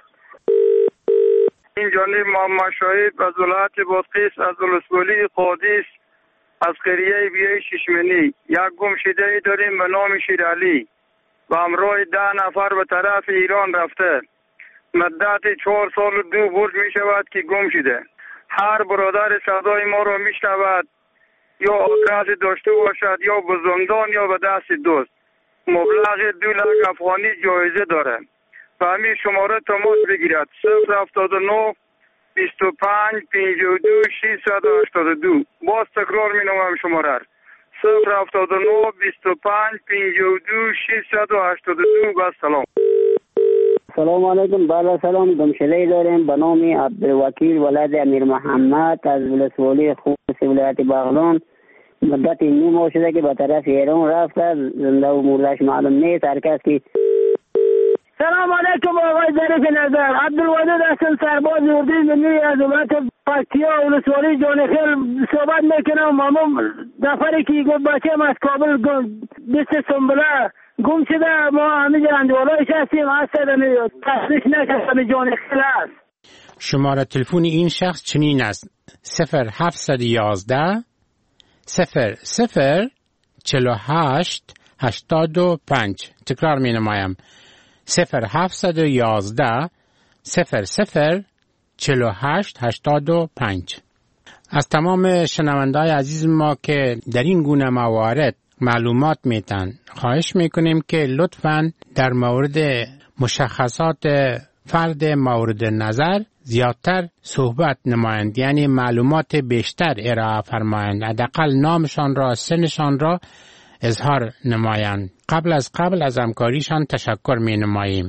این جانب محمد شاهد از ولایت بادغیس از ولسوالی قادس از قریه بیای ششمنی. یک گمشده داریم به نام شیرالی و همراه ده نفر به طرف ایران رفته. مدت چهار سال و دو برد می شود که گم شده. هر برادر صدای ما را می شود یا آدرس داشته باشد یا به زندان یا به دست دوست. مبلغ دو لک افغانی جایزه داره و همین شماره تماس بگیرد. صفر هفتاد و نه بیست و پنج پنجاه و دو ششصد و هشتاد و دو. باز تکرار می نمایم شماره صفر هفتاد و نه بیست و پنج پنجاه و دو ششصد و هشتاد و دو. با سلام. سلام علیکم. بالا سلام. گمشده داریم به نام عبدالوکیل ولد امیر محمد از ولسوالی خوست ولایت بغلان. مدت نیم ماه شده که به طرف ایران رفته. زنده و مردهش معلوم نیست. هر کس که سلام علیکم آقای ظریف نظر. عبدالودود هستم، سرباز اردوی ملی از ولایت پکتیا ولسوالی جانخیل صحبت میکنم. مامون نفری که گفت بچه‌م از کابل بیست سنبله گم شده. ما همینجا اندوالایش هستیم. هستم تصریح نکردم جانخیل است. شماره تلفن این شخص چنین است: صفر هفتصد و یازده صفر صفر چهل و هشت هشتاد و پنج. تکرار می نمایم: صفر هفتصد و یازده صفر صفر چهل و هشت هشتاد و پنج. از تمام شنونده‌های عزیز ما که در این گونه موارد معلومات میتن خواهش میکنیم که لطفاً در مورد مشخصات فرد مورد نظر زیادتر صحبت نمایند، یعنی معلومات بیشتر ارائه فرمایند. حداقل نامشان را، سنشان را اظهار نمایند. قبل از قبل از همکاریشان تشکر می نماییم.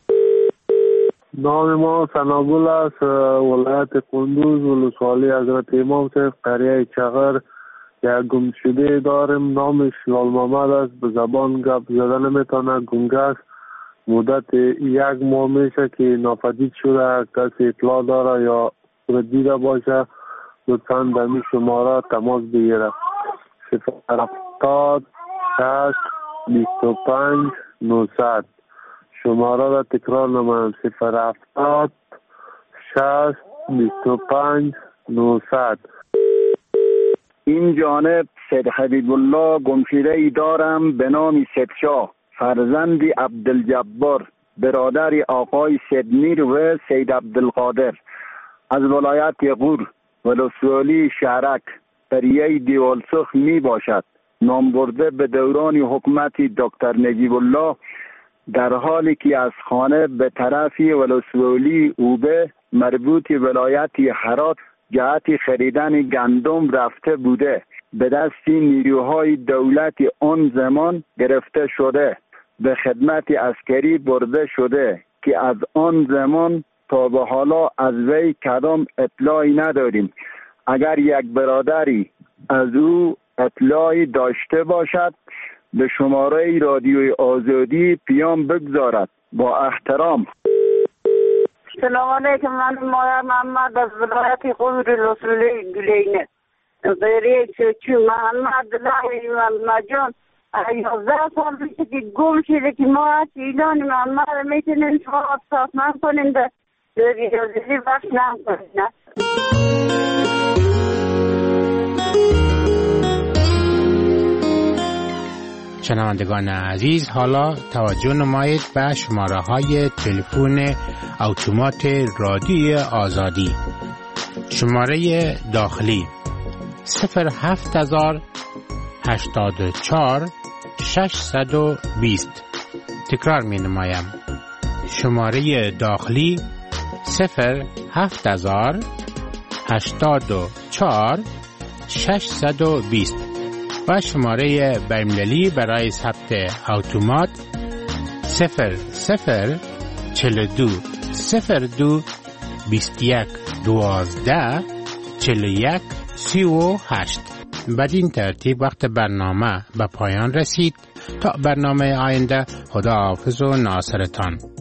نام ما سنابول است، ولایت کندوز، ولسوالی حضرت امام صاحب، قریه چغر. یک گمشده داریم نامش لال محمد است. به زبان گپ زدن نمیتونه، گنگه است. مدت یک ماه میشه که ناپدید شده. کسی اطلاع داره یا دیده باشه لطفاً در این شماره تماس بگیره. صفر هفتاد شش بیست و پنج نهصد. شماره را تکرار نمایم: صفر هفتاد شش بیست و پنج نهصد. این جانب سید حبیب الله گمشده ای دارم به نام سید شاه، فرزند عبدالجبار، برادر آقای سید میر و سید عبدالقادر، از ولایت غور، ولسوالی شهرک، قریه دیوالسخ می باشد. نام برده به دوران حکومت دکتر نجیب الله، در حالی که از خانه به طرف ولسوالی اوبه مربوط ولایت هرات جهت خریدن گندم رفته بوده. به دست نیروهای دولت آن زمان گرفته شده، به خدمت عسکری برده شده که از آن زمان تا به حالا از وی کدام اطلاعی نداریم. اگر یک برادری از او اطلاعی داشته باشد به شماره رادیوی آزادی پیام بگذارد. با احترام. سلام علیکم. من مایا محمد از ولایت خوست ولسوالی گلینه. غیره چوچو محمد الله محمد جان یازده سال میشه که گم شده که ما از ایران محمد میتونیم شما ساختمان کنیم در ریاضی بخش نم کنیم. شنوندگان عزیز، حالا توجه نمایید به شماره های تلفن اتومات رادیوی آزادی. شماره داخلی صفر هفت هزار هشتاد و چهار ششصد و بیست. تکرار می نمایم. شماره داخلی صفر هفت هزار هشتاد و چهار ششصد و بیست و شماره بین‌المللی برای ثبت اتومات صفر صفر چهل و دو صفر دو بیست و یک دوازده چهل و یک سی و هشت. بدین ترتیب وقت برنامه به پایان رسید. تا برنامه آینده، خدا حافظ و ناصرتان.